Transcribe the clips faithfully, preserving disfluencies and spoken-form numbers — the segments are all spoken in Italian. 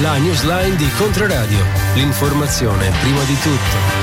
La newsline di Controradio. L'informazione prima di tutto.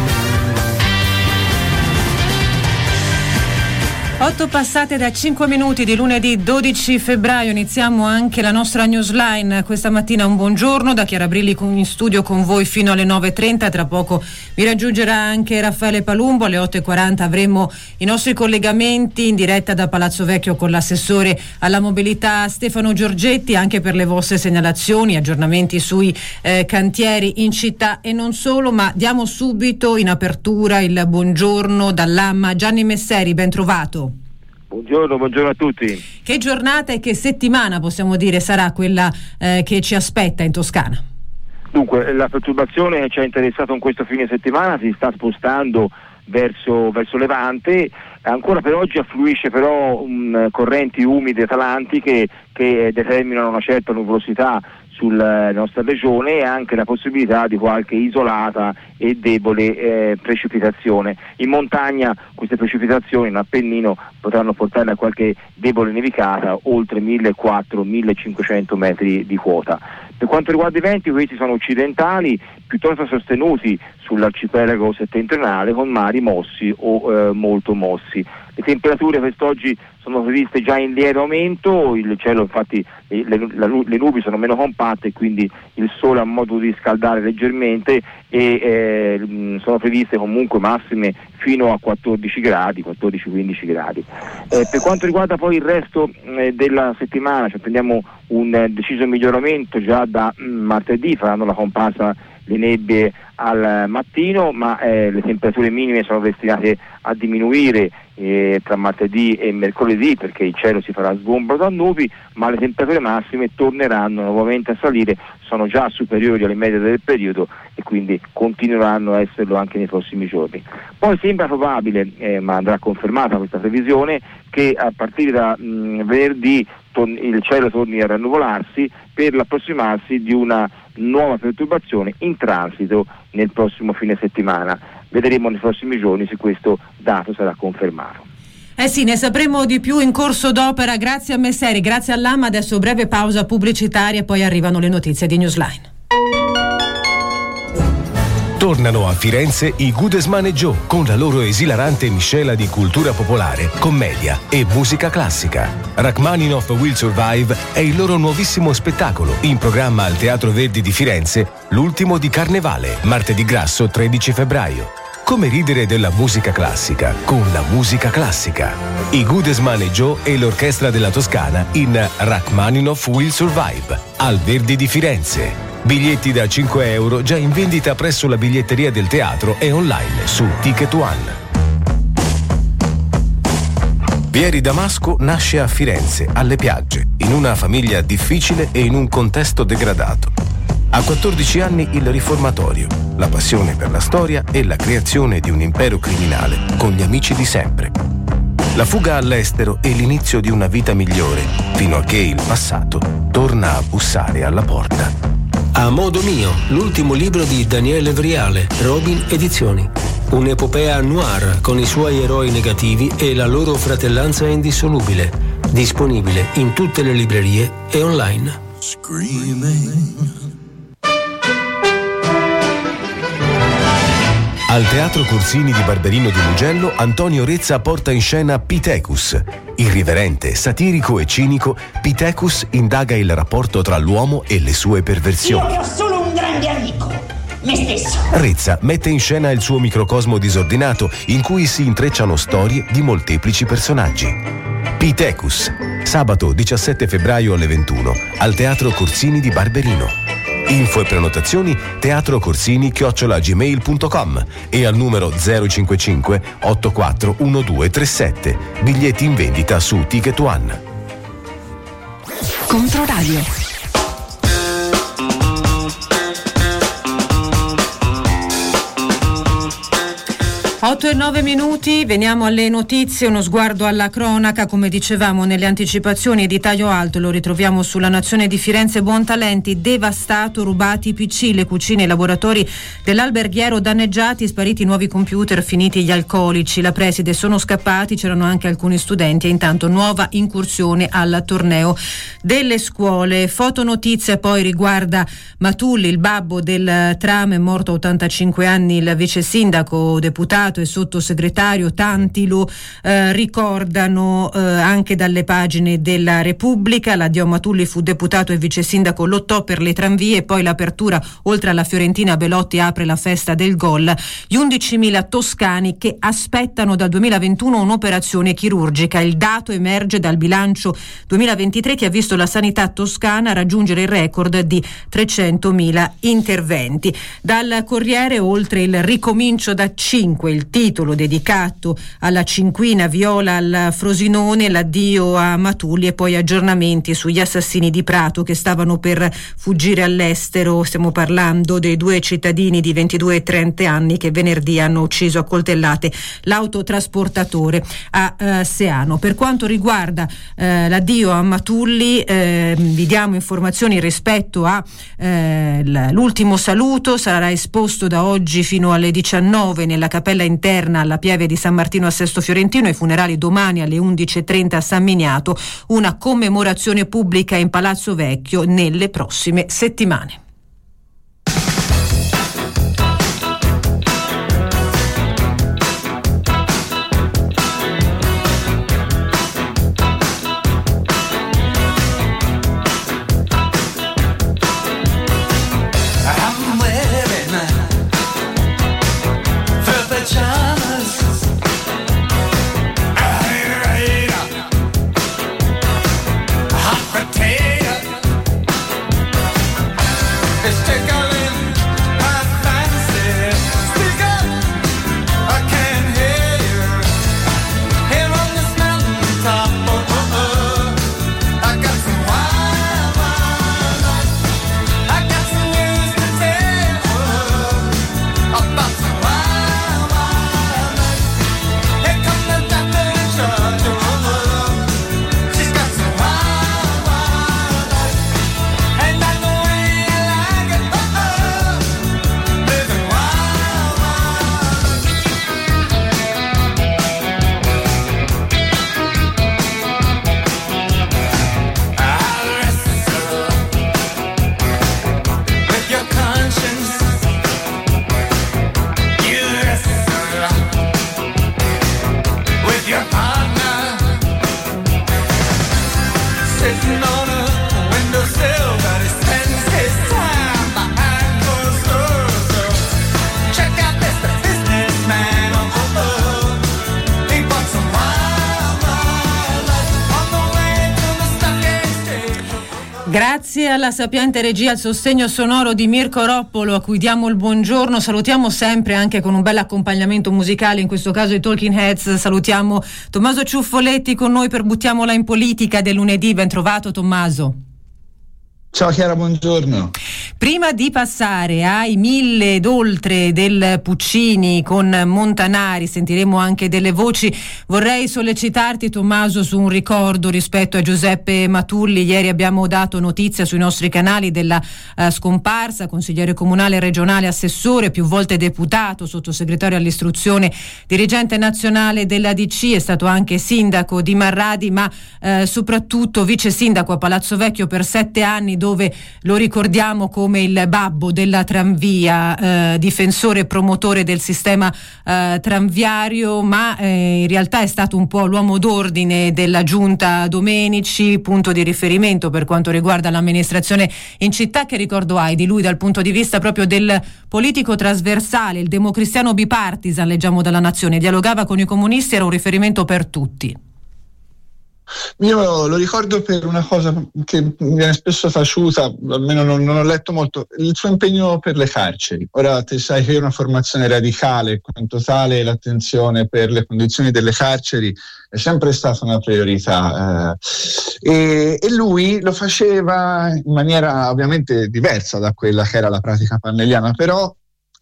otto passate da cinque minuti di lunedì dodici febbraio, iniziamo anche la nostra newsline. Questa mattina un buongiorno da Chiara Brilli in studio con voi fino alle nove e trenta, tra poco vi raggiungerà anche Raffaele Palumbo, alle otto e quaranta avremo i nostri collegamenti in diretta da Palazzo Vecchio con l'assessore alla mobilità Stefano Giorgetti, anche per le vostre segnalazioni, aggiornamenti sui eh, cantieri in città e non solo, ma diamo subito in apertura il buongiorno dall'A M A. Gianni Messeri, ben trovato. Buongiorno, buongiorno a tutti. Che giornata e che settimana possiamo dire sarà quella eh, che ci aspetta in Toscana? Dunque, la perturbazione che ci ha interessato in questo fine settimana si sta spostando verso, verso Levante. Ancora per oggi affluisce però um, correnti umide atlantiche che determinano una certa nuvolosità sulla nostra regione e anche la possibilità di qualche isolata e debole eh, precipitazione. In montagna queste precipitazioni in Appennino potranno portare a qualche debole nevicata oltre millequattrocento millecinquecento metri di quota. Per quanto riguarda i venti, questi sono occidentali, piuttosto sostenuti sull'arcipelago settentrionale, con mari mossi o eh, molto mossi. Le temperature quest'oggi sono previste già in lieve aumento, il cielo infatti le, le, le nubi sono meno compatte, quindi il sole ha modo di scaldare leggermente e eh, sono previste comunque massime fino a quattordici gradi, quattordici quindici gradi. Eh, per quanto riguarda poi il resto eh, della settimana, cioè prendiamo un eh, deciso miglioramento già da mh, martedì, faranno la comparsa le nebbie al mattino, ma eh, le temperature minime sono destinate a diminuire eh, tra martedì e mercoledì, perché il cielo si farà sgombro da nubi, ma le temperature massime torneranno nuovamente a salire, sono già superiori alle medie del periodo e quindi continueranno a esserlo anche nei prossimi giorni. Poi sembra probabile, eh, ma andrà confermata questa previsione, che a partire da mh, venerdì ton- il cielo torni a rannuvolarsi per l'approssimarsi di una nuova perturbazione in transito nel prossimo fine settimana. Vedremo nei prossimi giorni se questo dato sarà confermato. Eh sì, ne sapremo di più in corso d'opera. Grazie a Messeri, grazie all'A M A. Adesso breve pausa pubblicitaria e poi arrivano le notizie di Newsline. Tornano a Firenze i Goodesman e Joe con la loro esilarante miscela di cultura popolare, commedia e musica classica. Rachmaninoff Will Survive è il loro nuovissimo spettacolo in programma al Teatro Verdi di Firenze, l'ultimo di Carnevale, martedì grasso tredici febbraio. Come ridere della musica classica con la musica classica. I Goodesman e Joe e l'Orchestra della Toscana in Rachmaninoff Will Survive al Verdi di Firenze. Biglietti da cinque euro già in vendita presso la biglietteria del teatro e online su Ticket One. Vieri Damasco nasce a Firenze, alle Piagge, in una famiglia difficile e in un contesto degradato. A quattordici anni il riformatorio, la passione per la storia e la creazione di un impero criminale con gli amici di sempre. La fuga all'estero e l'inizio di una vita migliore, fino a che il passato torna a bussare alla porta. A modo mio, l'ultimo libro di Daniele Vriale, Robin Edizioni. Un'epopea noir con i suoi eroi negativi e la loro fratellanza indissolubile. Disponibile in tutte le librerie e online. Screaming. Al Teatro Corsini di Barberino di Mugello, Antonio Rezza porta in scena Pithecus. Irriverente, satirico e cinico, Pithecus indaga il rapporto tra l'uomo e le sue perversioni. Io ho solo un grande amico, me stesso. Rezza mette in scena il suo microcosmo disordinato, in cui si intrecciano storie di molteplici personaggi. Pithecus, sabato diciassette febbraio alle ventuno, al Teatro Corsini di Barberino. Info e prenotazioni teatrocorsini chiocciola gmail punto com e al numero zero cinquantacinque ottantaquattro dodici trentasette. Biglietti in vendita su Ticket One. Controradio. otto e nove minuti, veniamo alle notizie, uno sguardo alla cronaca. Come dicevamo nelle anticipazioni di taglio alto, lo ritroviamo sulla Nazione di Firenze. Buontalenti, devastato, rubati i P C, le cucine e i laboratori dell'alberghiero danneggiati, spariti nuovi computer, finiti gli alcolici, la preside sono scappati, c'erano anche alcuni studenti e intanto nuova incursione al torneo delle scuole. Fotonotizia poi riguarda Matulli, il babbo del tram, è morto a ottantacinque anni il vice sindaco, deputato e sottosegretario, tanti lo eh, ricordano eh, anche dalle pagine della Repubblica. L'addio a Matulli, fu deputato e vice sindaco, lottò per le tranvie, poi l'apertura, oltre alla Fiorentina Belotti apre la festa del gol, gli undicimila toscani che aspettano dal duemilaventuno un'operazione chirurgica. Il dato emerge dal bilancio duemilaventitré che ha visto la sanità toscana raggiungere il record di trecentomila interventi. Dal Corriere, oltre il ricomincio da cinque, il titolo dedicato alla cinquina viola al Frosinone, l'addio a Matulli e poi aggiornamenti sugli assassini di Prato che stavano per fuggire all'estero. Stiamo parlando dei due cittadini di ventidue e trenta anni che venerdì hanno ucciso a coltellate l'autotrasportatore a eh, Seano. Per quanto riguarda eh, l'addio a Matulli, eh, vi diamo informazioni rispetto a eh, l'ultimo saluto. Sarà esposto da oggi fino alle diciannove nella cappella interna alla Pieve di San Martino a Sesto Fiorentino, i funerali domani alle undici e trenta a San Miniato, una commemorazione pubblica in Palazzo Vecchio nelle prossime settimane. Grazie alla sapiente regia, al sostegno sonoro di Mirko Roppolo, a cui diamo il buongiorno. Salutiamo sempre anche con un bel accompagnamento musicale, in questo caso i Talking Heads. Salutiamo Tommaso Ciuffoletti con noi per Buttiamola in Politica del lunedì. Ben trovato Tommaso. Ciao Chiara, buongiorno. Prima di passare ai mille ed oltre del Puccini con Montanari, sentiremo anche delle voci, vorrei sollecitarti Tommaso su un ricordo rispetto a Giuseppe Matulli. Ieri abbiamo dato notizia sui nostri canali della uh, scomparsa, consigliere comunale, regionale, assessore, più volte deputato, sottosegretario all'istruzione, dirigente nazionale della D C, è stato anche sindaco di Marradi, ma uh, soprattutto vice sindaco a Palazzo Vecchio per sette anni, dove lo ricordiamo come il babbo della tranvia, eh, difensore e promotore del sistema eh, tranviario, ma eh, in realtà è stato un po' l'uomo d'ordine della giunta Domenici, punto di riferimento per quanto riguarda l'amministrazione in città. Che ricordo hai di lui dal punto di vista proprio del politico trasversale, il democristiano bipartisan, leggiamo dalla Nazione, dialogava con i comunisti, era un riferimento per tutti. Io lo ricordo per una cosa che viene spesso taciuta, almeno non, non ho letto molto, il suo impegno per le carceri. Ora te sai che è una formazione radicale, quanto tale l'attenzione per le condizioni delle carceri è sempre stata una priorità, eh, e, e lui lo faceva in maniera ovviamente diversa da quella che era la pratica pannelliana, però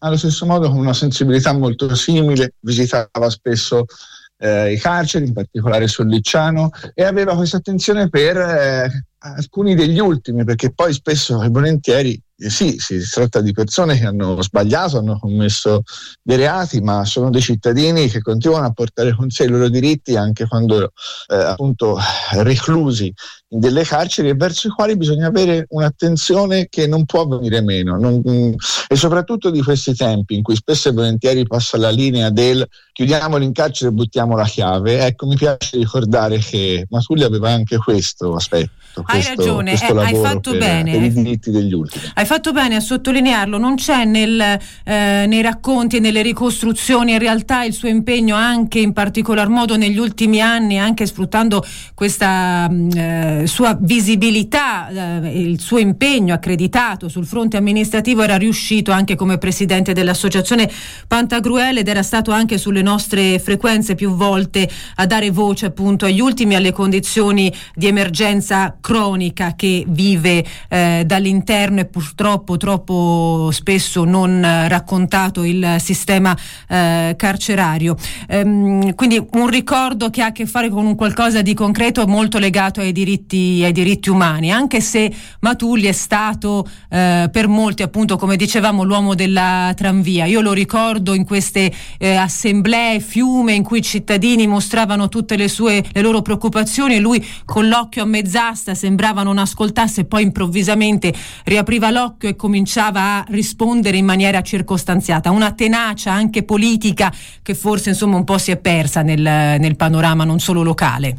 allo stesso modo con una sensibilità molto simile, visitava spesso eh, i carceri, in particolare Sollicciano, e aveva questa attenzione per eh, alcuni degli ultimi, perché poi spesso e volentieri eh, sì, si tratta di persone che hanno sbagliato, hanno commesso dei reati, ma sono dei cittadini che continuano a portare con sé i loro diritti anche quando eh, appunto reclusi in delle carceri, e verso i quali bisogna avere un'attenzione che non può venire meno, non, e soprattutto di questi tempi in cui spesso e volentieri passa la linea del chiudiamoli in carcere e buttiamo la chiave. Ecco, mi piace ricordare che Matulli aveva anche questo aspetto. Hai questo, ragione, questo eh, hai fatto per, bene. Per i diritti degli ultimi. Hai fatto bene a sottolinearlo, non c'è nel, eh, nei racconti e nelle ricostruzioni in realtà il suo impegno anche in particolar modo negli ultimi anni, anche sfruttando questa eh, sua visibilità, eh, il suo impegno accreditato sul fronte amministrativo, era riuscito anche come presidente dell'associazione Pantagruel, ed era stato anche sulle nostre frequenze più volte a dare voce appunto agli ultimi, alle condizioni di emergenza cronica che vive eh, dall'interno e purtroppo troppo spesso non eh, raccontato il sistema eh, carcerario. Ehm, quindi un ricordo che ha a che fare con un qualcosa di concreto molto legato ai diritti, ai diritti umani, anche se Matulli è stato eh, per molti appunto, come dicevamo, l'uomo della tranvia. Io lo ricordo in queste eh, assemblee fiume in cui i cittadini mostravano tutte le sue le loro preoccupazioni e lui con l'occhio a mezz'asta sembrava non ascoltasse, poi improvvisamente riapriva l'occhio e cominciava a rispondere in maniera circostanziata, una tenacia anche politica che forse insomma un po' si è persa nel, nel panorama non solo locale.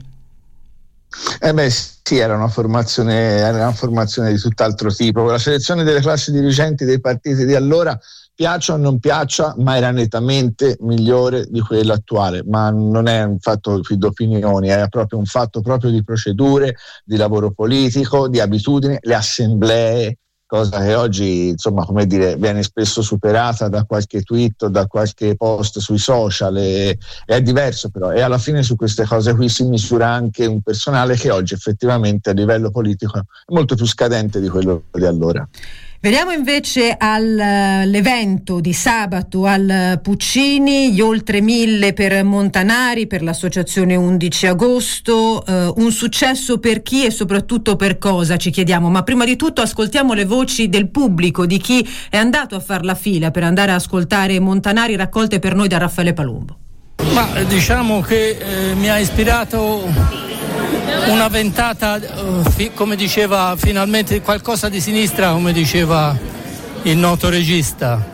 Eh beh sì, era una formazione, era una formazione di tutt'altro tipo. La selezione delle classi dirigenti dei partiti di allora, piaccia o non piaccia, ma era nettamente migliore di quella attuale, ma non è un fatto di opinioni, è proprio un fatto proprio di procedure, di lavoro politico, di abitudini, le assemblee, cosa che oggi, insomma, come dire, viene spesso superata da qualche tweet o da qualche post sui social, e, e è diverso però, e alla fine su queste cose qui si misura anche un personale che oggi effettivamente a livello politico è molto più scadente di quello di allora. Veniamo invece all'evento di sabato al Puccini, gli oltre mille per Montanari, per l'associazione undici agosto, eh, un successo per chi e soprattutto per cosa, ci chiediamo, ma prima di tutto ascoltiamo le voci del pubblico, di chi è andato a far la fila per andare a ascoltare Montanari, raccolte per noi da Raffaele Palumbo. Ma diciamo che eh, mi ha ispirato una ventata, uh, fi- come diceva, finalmente qualcosa di sinistra, come diceva il noto regista.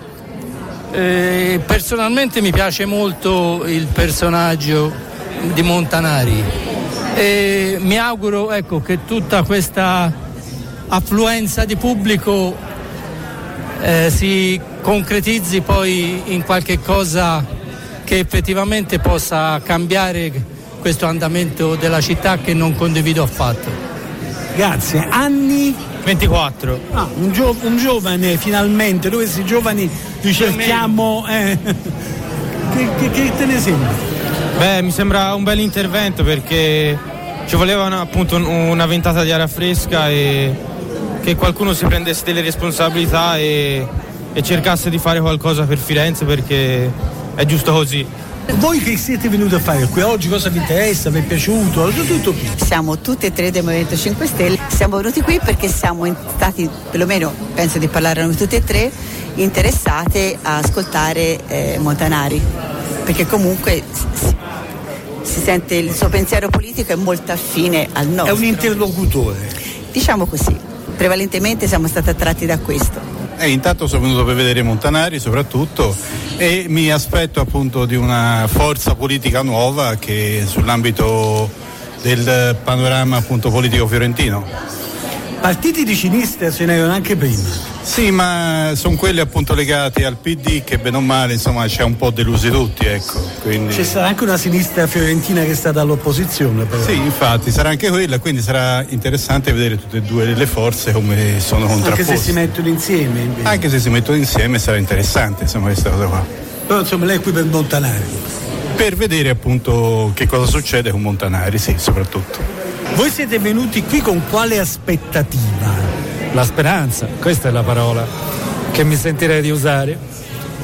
E personalmente mi piace molto il personaggio di Montanari e mi auguro, ecco, che tutta questa affluenza di pubblico eh, si concretizzi poi in qualche cosa che effettivamente possa cambiare questo andamento della città che non condivido affatto. Grazie. Anni? ventiquattro. Ah, un, gio- un giovane finalmente, noi questi giovani ricerchiamo. Eh. che, che, che te ne sembra? Beh, mi sembra un bel intervento perché ci voleva una, appunto una ventata di aria fresca e che qualcuno si prendesse delle responsabilità e, e cercasse di fare qualcosa per Firenze, perché è giusto così. Voi che siete venuti a fare qui oggi, cosa vi interessa, vi è piaciuto? Tutto qui. Siamo tutte e tre del Movimento cinque Stelle, siamo venuti qui perché siamo stati, perlomeno penso di parlare noi tutte e tre, interessate a ascoltare eh, Montanari, perché comunque si, si sente il suo pensiero politico è molto affine al nostro. È un interlocutore. Diciamo così, prevalentemente siamo stati attratti da questo. Eh, intanto sono venuto per vedere Montanari soprattutto e mi aspetto appunto di una forza politica nuova che sull'ambito del panorama appunto politico fiorentino. Partiti di sinistra ce n'erano anche prima. Sì, ma sono quelli appunto legati al P D che bene o male insomma c'è un po' delusi tutti, ecco. Quindi... C'è stata anche una sinistra fiorentina che è stata all'opposizione però. Sì, infatti sarà anche quella, quindi sarà interessante vedere tutte e due le forze come sono contrapposte. Anche se si mettono insieme invece. Anche se si mettono insieme sarà interessante insomma questa cosa qua. Però insomma lei è qui per Montanari. Per vedere appunto che cosa succede con Montanari, sì, soprattutto. Voi siete venuti qui con quale aspettativa? La speranza, questa è la parola che mi sentirei di usare.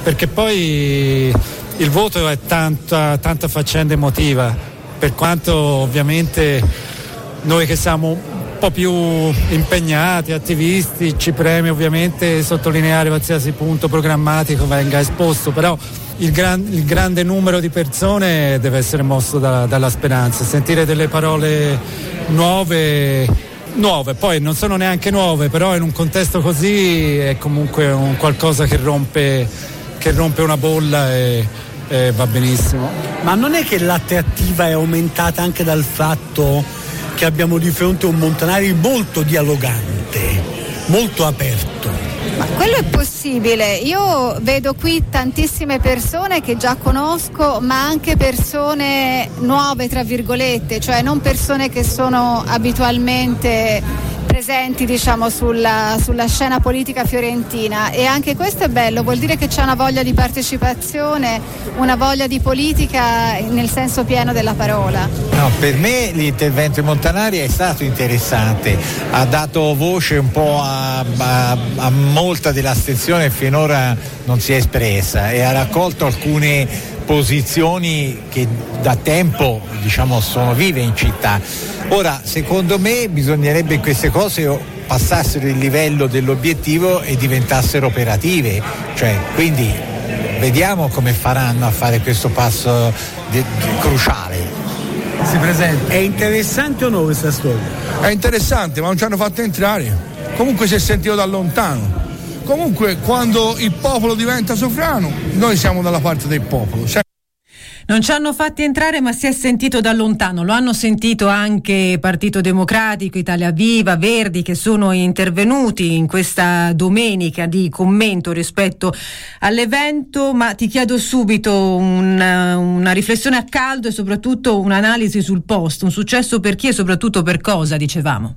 perché poi il voto è tanta, tanta faccenda emotiva, per quanto ovviamente noi che siamo un po' più impegnati, attivisti, ci preme ovviamente sottolineare qualsiasi punto programmatico venga esposto, però il, gran, il grande numero di persone deve essere mosso da, dalla speranza, sentire delle parole nuove, nuove, poi non sono neanche nuove, però in un contesto così è comunque un qualcosa che rompe, che rompe una bolla e, e va benissimo. Ma non è che l'attrattiva è aumentata anche dal fatto che abbiamo di fronte un Montanari molto dialogante, molto aperto? Ma quello è possibile, io vedo qui tantissime persone che già conosco, ma anche persone nuove tra virgolette, cioè non persone che sono abitualmente presenti, diciamo, sulla, sulla scena politica fiorentina, e anche questo è bello, vuol dire che c'è una voglia di partecipazione, una voglia di politica nel senso pieno della parola. No, per me l'intervento di Montanari è stato interessante, ha dato voce un po' a, a, a molta dell'astensione che finora non si è espressa e ha raccolto alcune posizioni che da tempo, diciamo, sono vive in città. Ora, secondo me bisognerebbe che queste cose passassero il livello dell'obiettivo e diventassero operative, cioè quindi vediamo come faranno a fare questo passo de- de- cruciale. Si presenta. È interessante o no questa storia? È interessante, ma non ci hanno fatto entrare. Comunque si è sentito da lontano. Comunque quando il popolo diventa sovrano, noi siamo dalla parte del popolo. Non ci hanno fatti entrare, ma si è sentito da lontano. Lo hanno sentito anche Partito Democratico, Italia Viva, Verdi, che sono intervenuti in questa domenica di commento rispetto all'evento. Ma ti chiedo subito una, una riflessione a caldo e soprattutto un'analisi sul post. Un successo per chi e soprattutto per cosa, dicevamo?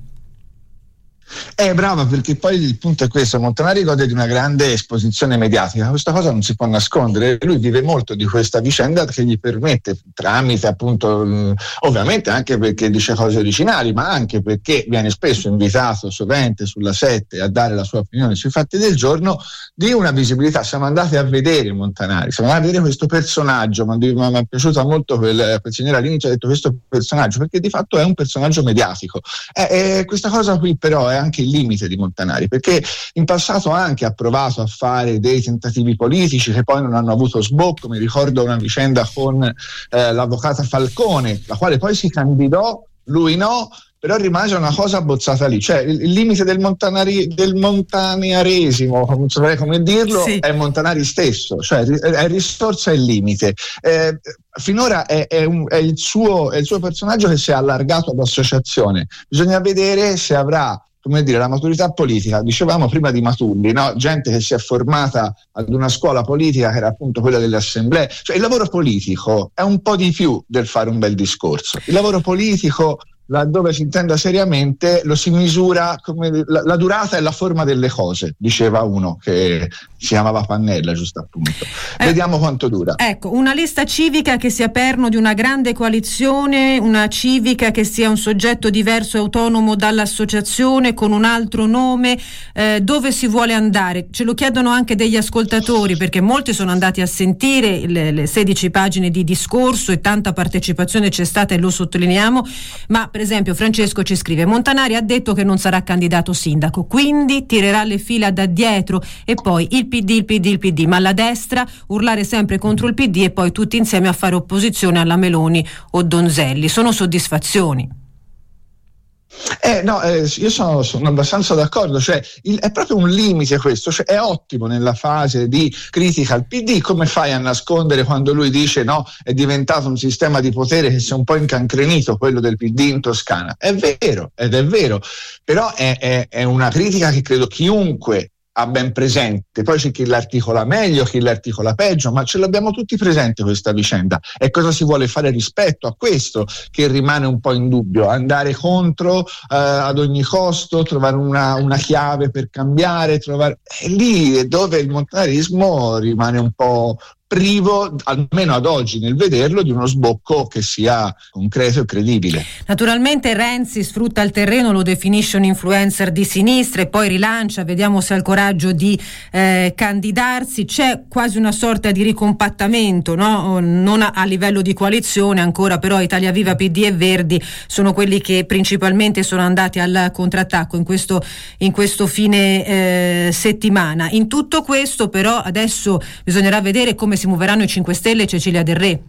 È brava, perché poi il punto è questo: Montanari gode di una grande esposizione mediatica, questa cosa non si può nascondere, lui vive molto di questa vicenda che gli permette, tramite appunto mh, ovviamente anche perché dice cose originali, ma anche perché viene spesso invitato sovente sulla sette a dare la sua opinione sui fatti del giorno, di una visibilità. Siamo andati a vedere Montanari, siamo andati a vedere questo personaggio, ma mi è piaciuta molto quel, quel signore all'inizio ha detto questo personaggio, perché di fatto è un personaggio mediatico. Eh, eh, questa cosa qui però è anche il limite di Montanari, perché in passato anche ha provato a fare dei tentativi politici che poi non hanno avuto sbocco. Mi ricordo una vicenda con eh, l'avvocata Falcone, la quale poi si candidò, lui no, però rimase una cosa abbozzata lì. Cioè il, il limite del, Montanari, del montaniaresimo, non saprei come dirlo, sì, è Montanari stesso, cioè è risorsa il limite. Eh, finora è, è, un, è, il suo, è il suo personaggio che si è allargato ad associazione. Bisogna vedere se avrà, come dire, la maturità politica. Dicevamo prima di Matulli, no? Gente che si è formata ad una scuola politica che era appunto quella delle assemblee. Cioè il lavoro politico è un po' di più del fare un bel discorso. Il lavoro politico, laddove si intenda seriamente, lo si misura come la, la durata e la forma delle cose, diceva uno che si chiamava Pannella, giusto appunto. Eh, Vediamo quanto dura. Ecco, una lista civica che sia perno di una grande coalizione, una civica che sia un soggetto diverso e autonomo dall'associazione, con un altro nome, eh, dove si vuole andare? Ce lo chiedono anche degli ascoltatori, perché molti sono andati a sentire le, le sedici pagine di discorso e tanta partecipazione c'è stata e lo sottolineiamo, ma per esempio Francesco ci scrive: Montanari ha detto che non sarà candidato sindaco, quindi tirerà le fila da dietro e poi il P D, il P D, il P D, ma la destra urlare sempre contro il P D e poi tutti insieme a fare opposizione alla Meloni o Donzelli. Sono soddisfazioni? Eh, no, eh, io sono, sono abbastanza d'accordo, cioè il, è proprio un limite questo, cioè è ottimo nella fase di critica al P D. Come fai a nascondere quando lui dice no, è diventato un sistema di potere che si è un po' incancrenito, quello del P D in Toscana? È vero, ed è vero, però è, è, è una critica che credo chiunque ha ben presente. Poi c'è chi l'articola meglio, chi l'articola peggio, ma ce l'abbiamo tutti presente questa vicenda. E cosa si vuole fare rispetto a questo che rimane un po' in dubbio? Andare contro eh, ad ogni costo, trovare una, una chiave per cambiare, trovare... È lì dove il montanarismo rimane un po', privo, almeno ad oggi nel vederlo, di uno sbocco che sia concreto e credibile. Naturalmente Renzi sfrutta il terreno, lo definisce un influencer di sinistra e poi rilancia, vediamo se ha il coraggio di eh, candidarsi. C'è quasi una sorta di ricompattamento, no? Non a, a livello di coalizione ancora, però Italia Viva, P D e Verdi sono quelli che principalmente sono andati al contrattacco in questo, in questo fine eh, settimana. In tutto questo però adesso bisognerà vedere come si muoveranno i cinque Stelle e Cecilia Del Re.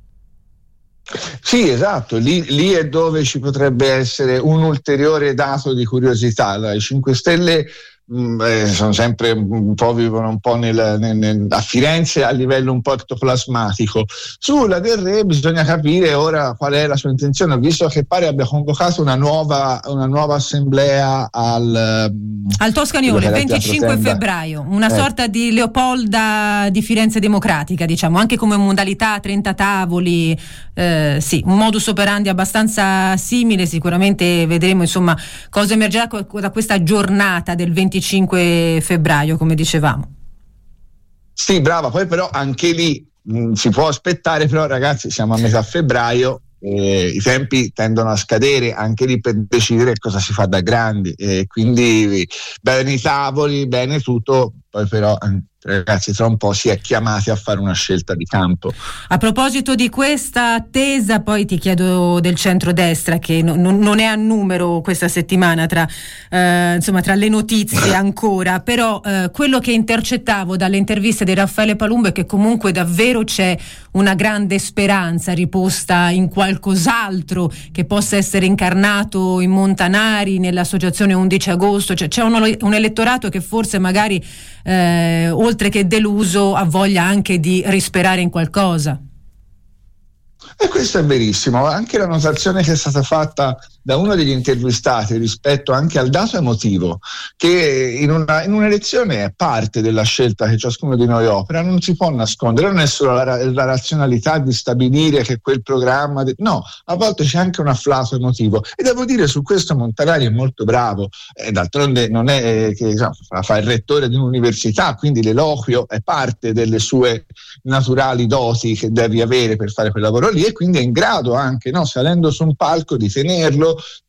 Sì, esatto, lì, lì è dove ci potrebbe essere un ulteriore dato di curiosità. I cinque Stelle mh, eh, sono sempre un po', vivono un po' nel, nel, nel, a Firenze a livello un po' ectoplasmatico. Sulla Del Re bisogna capire ora qual è la sua intenzione, visto che pare abbia convocato una nuova, una nuova assemblea al, al Toscaniole, venticinque febbraio, una eh. sorta di Leopolda di Firenze Democratica, diciamo, anche come modalità, trenta tavoli, eh, sì, un modus operandi abbastanza simile. Sicuramente vedremo insomma cosa emergerà da questa giornata del venticinque febbraio, come dicevamo. Sì, brava, poi però anche lì mh, si può aspettare, però ragazzi siamo a metà febbraio, eh, i tempi tendono a scadere anche lì per decidere cosa si fa da grandi, eh, quindi bene i tavoli, bene tutto, poi però ragazzi tra un po' si è chiamati a fare una scelta di campo. A proposito di questa attesa, poi ti chiedo del centrodestra, che no, no, non è a numero questa settimana tra, eh, insomma, tra le notizie ancora, però eh, quello che intercettavo dalle interviste di Raffaele Palumbo è che comunque davvero c'è una grande speranza riposta in qualcos'altro che possa essere incarnato in Montanari, nell'associazione undici agosto, cioè c'è un, un elettorato che forse magari eh, oltre che deluso ha voglia anche di risperare in qualcosa. E questo è verissimo, anche la notazione che è stata fatta da uno degli intervistati rispetto anche al dato emotivo, che in, una, in un'elezione è parte della scelta che ciascuno di noi opera, non si può nascondere, non è solo la, la razionalità di stabilire che quel programma, de- no, a volte c'è anche un afflato emotivo, e devo dire su questo Montanari è molto bravo, e d'altronde non è eh, che insomma, fa il rettore di un'università, quindi l'eloquio è parte delle sue naturali doti che devi avere per fare quel lavoro lì, e quindi è in grado anche, no, salendo su un palco, di tenerlo,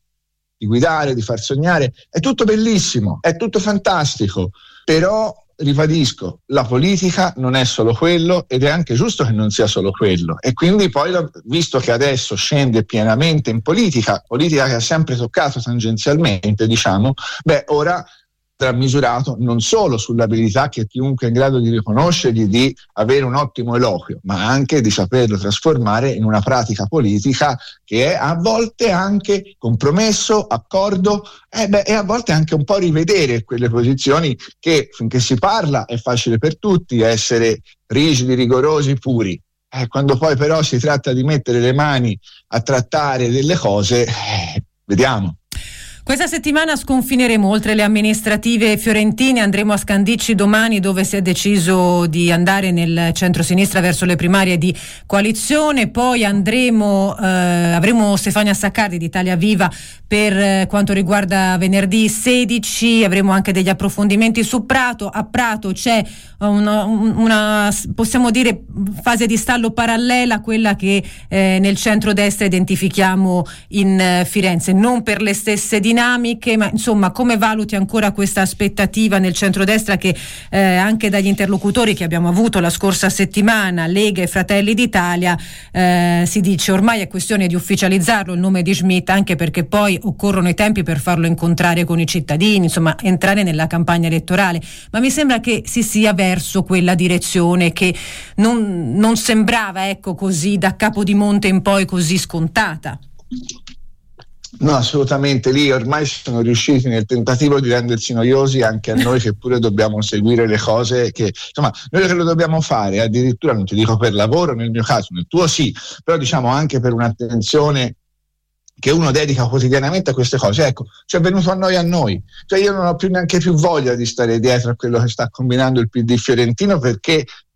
di guidare, di far sognare. È tutto bellissimo, è tutto fantastico, però ribadisco, la politica non è solo quello, ed è anche giusto che non sia solo quello, e quindi poi, visto che adesso scende pienamente in politica, politica che ha sempre toccato tangenzialmente, diciamo, beh, ora andrà misurato non solo sull'abilità che chiunque è in grado di riconoscergli di avere un ottimo eloquio, ma anche di saperlo trasformare in una pratica politica che è a volte anche compromesso, accordo, eh beh, e a volte anche un po' rivedere quelle posizioni che finché si parla è facile per tutti essere rigidi, rigorosi, puri. Eh, quando poi però si tratta di mettere le mani a trattare delle cose, eh, vediamo. Questa settimana sconfineremo oltre le amministrative fiorentine, andremo a Scandicci domani, dove si è deciso di andare nel centro-sinistra verso le primarie di coalizione, poi andremo eh, avremo Stefania Saccardi di Italia Viva per eh, quanto riguarda venerdì sedici, avremo anche degli approfondimenti su Prato. A Prato c'è una, una possiamo dire fase di stallo parallela a quella che eh, nel centro-destra identifichiamo in eh, Firenze, non per le stesse dinamiche, dinamiche, ma insomma come valuti ancora questa aspettativa nel centrodestra che eh, anche dagli interlocutori che abbiamo avuto la scorsa settimana, Lega e Fratelli d'Italia, eh, si dice ormai è questione di ufficializzarlo il nome di Schmidt, anche perché poi occorrono i tempi per farlo incontrare con i cittadini, insomma entrare nella campagna elettorale, ma mi sembra che si sia verso quella direzione che non, non sembrava, ecco, così da Capodimonte in poi così scontata. No, assolutamente, lì ormai sono riusciti nel tentativo di rendersi noiosi anche a noi che pure dobbiamo seguire le cose che, insomma, noi che lo dobbiamo fare, addirittura non ti dico per lavoro nel mio caso, nel tuo sì, però diciamo anche per un'attenzione che uno dedica quotidianamente a queste cose, ecco, ci è venuto a noi a noi, cioè io non ho più neanche più voglia di stare dietro a quello che sta combinando il P D fiorentino, perché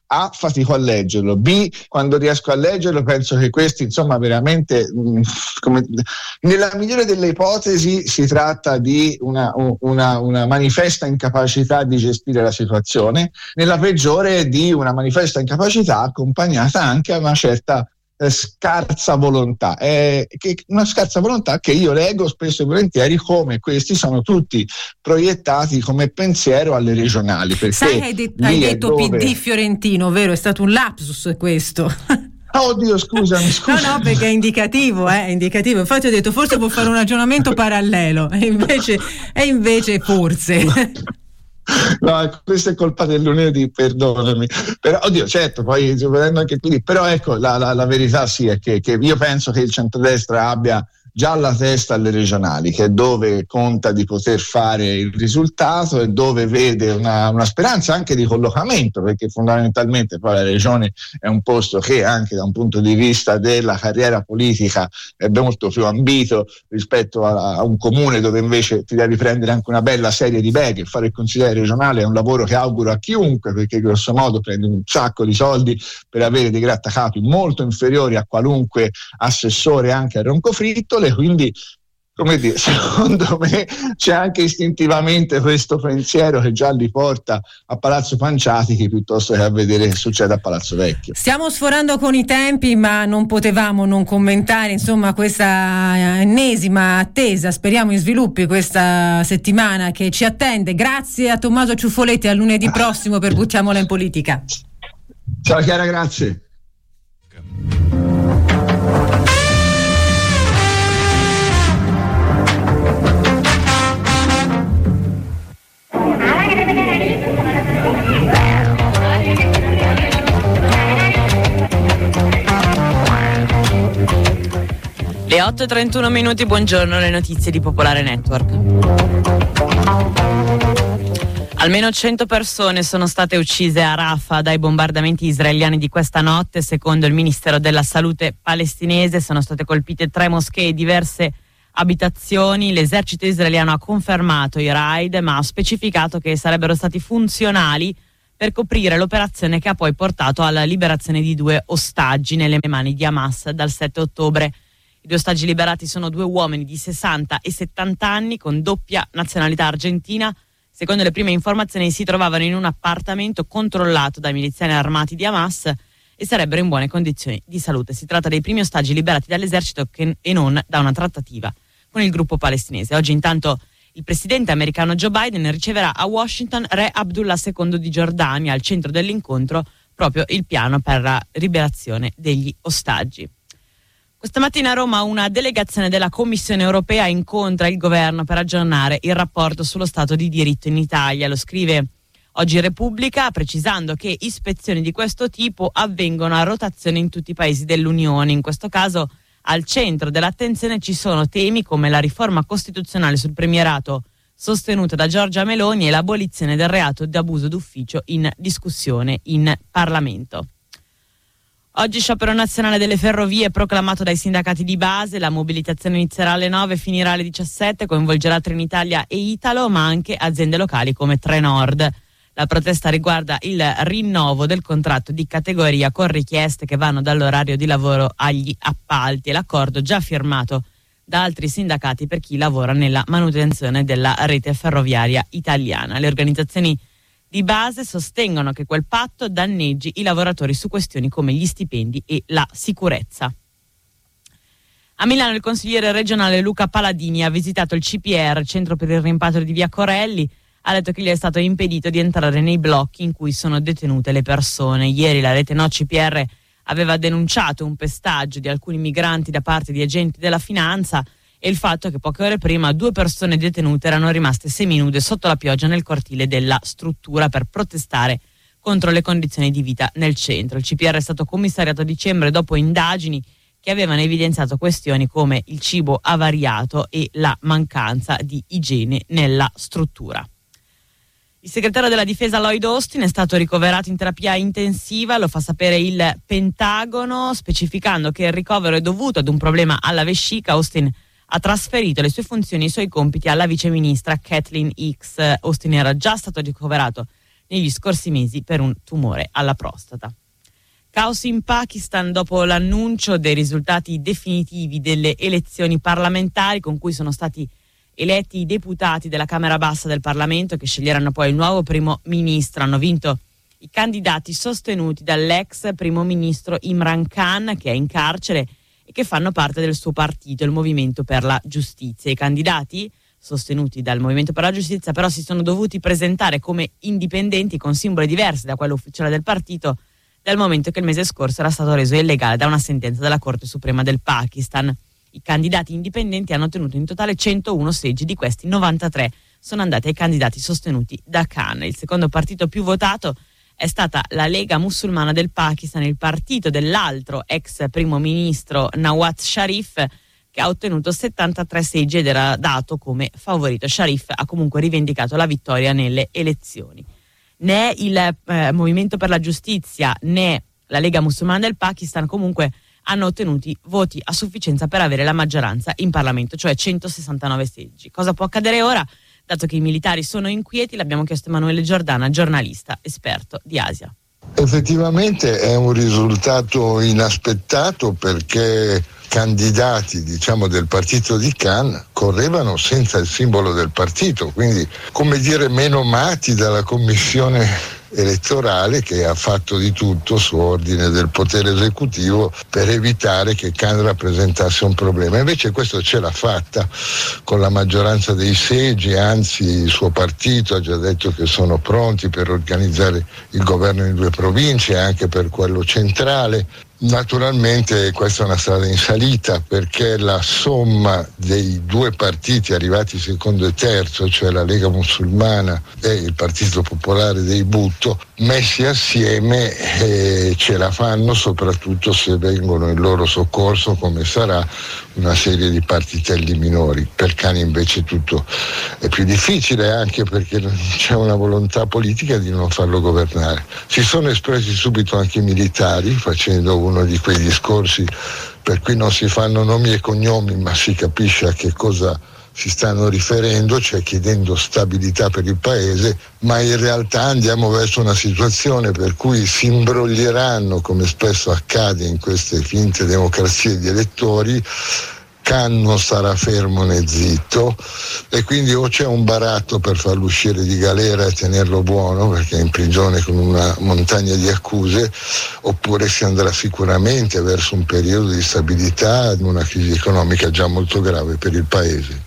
A, fatico a leggerlo, B, quando riesco a leggerlo penso che questi insomma veramente mh, come, nella migliore delle ipotesi si tratta di una, una, una manifesta incapacità di gestire la situazione, nella peggiore di una manifesta incapacità accompagnata anche a una certa eh, scarsa volontà, eh, che, una scarsa volontà che io leggo spesso e volentieri come questi sono tutti proiettati come pensiero alle regionali. Perché sai, hai, de- hai detto dove... P D fiorentino, vero? È stato un lapsus questo. Oddio, scusami, scusami. No, no, perché è indicativo, eh, è indicativo. Infatti ho detto forse può fare un ragionamento parallelo, e invece, e invece forse. No, questa è colpa del lunedì, perdonami. Però, oddio, certo, poi vedendo anche qui, però ecco, la, la, la verità sì è che, che io penso che il centrodestra abbia già la testa alle regionali, che è dove conta di poter fare il risultato e dove vede una, una speranza anche di collocamento, perché fondamentalmente poi la regione è un posto che anche da un punto di vista della carriera politica è molto più ambito rispetto a, a un comune dove invece ti devi prendere anche una bella serie di beghe. Fare il consigliere regionale è un lavoro che auguro a chiunque, perché grosso modo prendi un sacco di soldi per avere dei grattacapi molto inferiori a qualunque assessore anche a Roncofritto. Quindi, come dire, secondo me c'è anche istintivamente questo pensiero che già li porta a Palazzo Panciatichi piuttosto che a vedere che succede a Palazzo Vecchio. Stiamo sforando con i tempi, ma non potevamo non commentare insomma questa ennesima attesa, speriamo in sviluppi questa settimana che ci attende. Grazie a Tommaso Ciuffoletti, a lunedì prossimo per Buttiamola in Politica. Ciao Chiara, grazie. Le otto e trentuno minuti, buongiorno, le notizie di Popolare Network. Almeno cento persone sono state uccise a Rafah dai bombardamenti israeliani di questa notte. Secondo il Ministero della Salute palestinese sono state colpite tre moschee e diverse abitazioni. L'esercito israeliano ha confermato i raid, ma ha specificato che sarebbero stati funzionali per coprire l'operazione che ha poi portato alla liberazione di due ostaggi nelle mani di Hamas dal sette ottobre. I due ostaggi liberati sono due uomini di sessanta e settanta anni con doppia nazionalità argentina. Secondo le prime informazioni si trovavano in un appartamento controllato dai miliziani armati di Hamas e sarebbero in buone condizioni di salute. Si tratta dei primi ostaggi liberati dall'esercito che, e non da una trattativa con il gruppo palestinese. Oggi intanto il presidente americano Joe Biden riceverà a Washington re Abdullah secondo di Giordania. Al centro dell'incontro proprio il piano per la liberazione degli ostaggi. Questa mattina a Roma una delegazione della Commissione europea incontra il governo per aggiornare il rapporto sullo Stato di diritto in Italia. Lo scrive oggi Repubblica, precisando che ispezioni di questo tipo avvengono a rotazione in tutti i paesi dell'Unione. In questo caso al centro dell'attenzione ci sono temi come la riforma costituzionale sul premierato sostenuta da Giorgia Meloni e l'abolizione del reato di abuso d'ufficio in discussione in Parlamento. Oggi sciopero nazionale delle ferrovie proclamato dai sindacati di base. La mobilitazione inizierà alle nove e finirà alle diciassette, coinvolgerà Trenitalia e Italo, ma anche aziende locali come Trenord. La protesta riguarda il rinnovo del contratto di categoria con richieste che vanno dall'orario di lavoro agli appalti e l'accordo già firmato da altri sindacati per chi lavora nella manutenzione della rete ferroviaria italiana. Le organizzazioni di base sostengono che quel patto danneggi i lavoratori su questioni come gli stipendi e la sicurezza. A Milano il consigliere regionale Luca Paladini ha visitato il C P R, centro per il rimpatrio di Via Corelli. Ha detto che gli è stato impedito di entrare nei blocchi in cui sono detenute le persone. Ieri la rete No C P R aveva denunciato un pestaggio di alcuni migranti da parte di agenti della finanza e il fatto che poche ore prima due persone detenute erano rimaste seminude sotto la pioggia nel cortile della struttura per protestare contro le condizioni di vita nel centro. Il C P R è stato commissariato a dicembre dopo indagini che avevano evidenziato questioni come il cibo avariato e la mancanza di igiene nella struttura. Il segretario della difesa Lloyd Austin è stato ricoverato in terapia intensiva, lo fa sapere il Pentagono, specificando che il ricovero è dovuto ad un problema alla vescica. Austin ha trasferito le sue funzioni e i suoi compiti alla viceministra Kathleen Hicks. Austin era già stato ricoverato negli scorsi mesi per un tumore alla prostata. Caos in Pakistan dopo l'annuncio dei risultati definitivi delle elezioni parlamentari con cui sono stati eletti i deputati della Camera Bassa del Parlamento che sceglieranno poi il nuovo primo ministro. Hanno vinto i candidati sostenuti dall'ex primo ministro Imran Khan, che è in carcere e che fanno parte del suo partito, il Movimento per la Giustizia. I candidati sostenuti dal Movimento per la Giustizia però si sono dovuti presentare come indipendenti con simboli diversi da quello ufficiale del partito, dal momento che il mese scorso era stato reso illegale da una sentenza della Corte Suprema del Pakistan. I candidati indipendenti hanno ottenuto in totale centouno seggi, di questi novantatré sono andati ai candidati sostenuti da Khan. Il secondo partito più votato è stata la Lega Musulmana del Pakistan, il partito dell'altro ex primo ministro Nawaz Sharif, che ha ottenuto settantatré seggi ed era dato come favorito. Sharif ha comunque rivendicato la vittoria nelle elezioni. Né il eh, Movimento per la Giustizia né la Lega Musulmana del Pakistan comunque hanno ottenuto voti a sufficienza per avere la maggioranza in Parlamento, cioè centosessantanove seggi. Cosa può accadere ora? Dato che i militari sono inquieti, l'abbiamo chiesto a Emanuele Giordana, giornalista esperto di Asia. Effettivamente è un risultato inaspettato perché candidati, diciamo, del partito di Khan correvano senza il simbolo del partito, quindi come dire meno mati dalla commissione elettorale che ha fatto di tutto su ordine del potere esecutivo per evitare che Khan rappresentasse un problema. Invece questo ce l'ha fatta con la maggioranza dei seggi, anzi il suo partito ha già detto che sono pronti per organizzare il governo in due province e anche per quello centrale. Naturalmente questa è una strada in salita perché la somma dei due partiti arrivati secondo e terzo, cioè la Lega Musulmana e il Partito Popolare dei Bhutto, messi assieme eh, ce la fanno, soprattutto se vengono in loro soccorso, come sarà una serie di partitelli minori. Per Khan invece tutto è più difficile, anche perché c'è una volontà politica di non farlo governare. Si sono espressi subito anche i militari facendo uno di quei discorsi per cui non si fanno nomi e cognomi ma si capisce a che cosa si stanno riferendo, cioè chiedendo stabilità per il paese, ma in realtà andiamo verso una situazione per cui si imbroglieranno, come spesso accade in queste finte democrazie di elettori. Khan non starà fermo né zitto e quindi o c'è un baratto per farlo uscire di galera e tenerlo buono perché è in prigione con una montagna di accuse, oppure si andrà sicuramente verso un periodo di stabilità e una crisi economica già molto grave per il paese.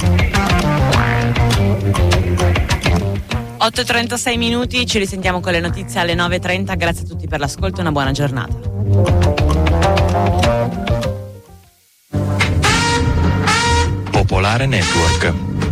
otto e trentasei minuti, ci risentiamo con le notizie alle nove e trenta. Grazie a tutti per l'ascolto e una buona giornata. Popolare Network.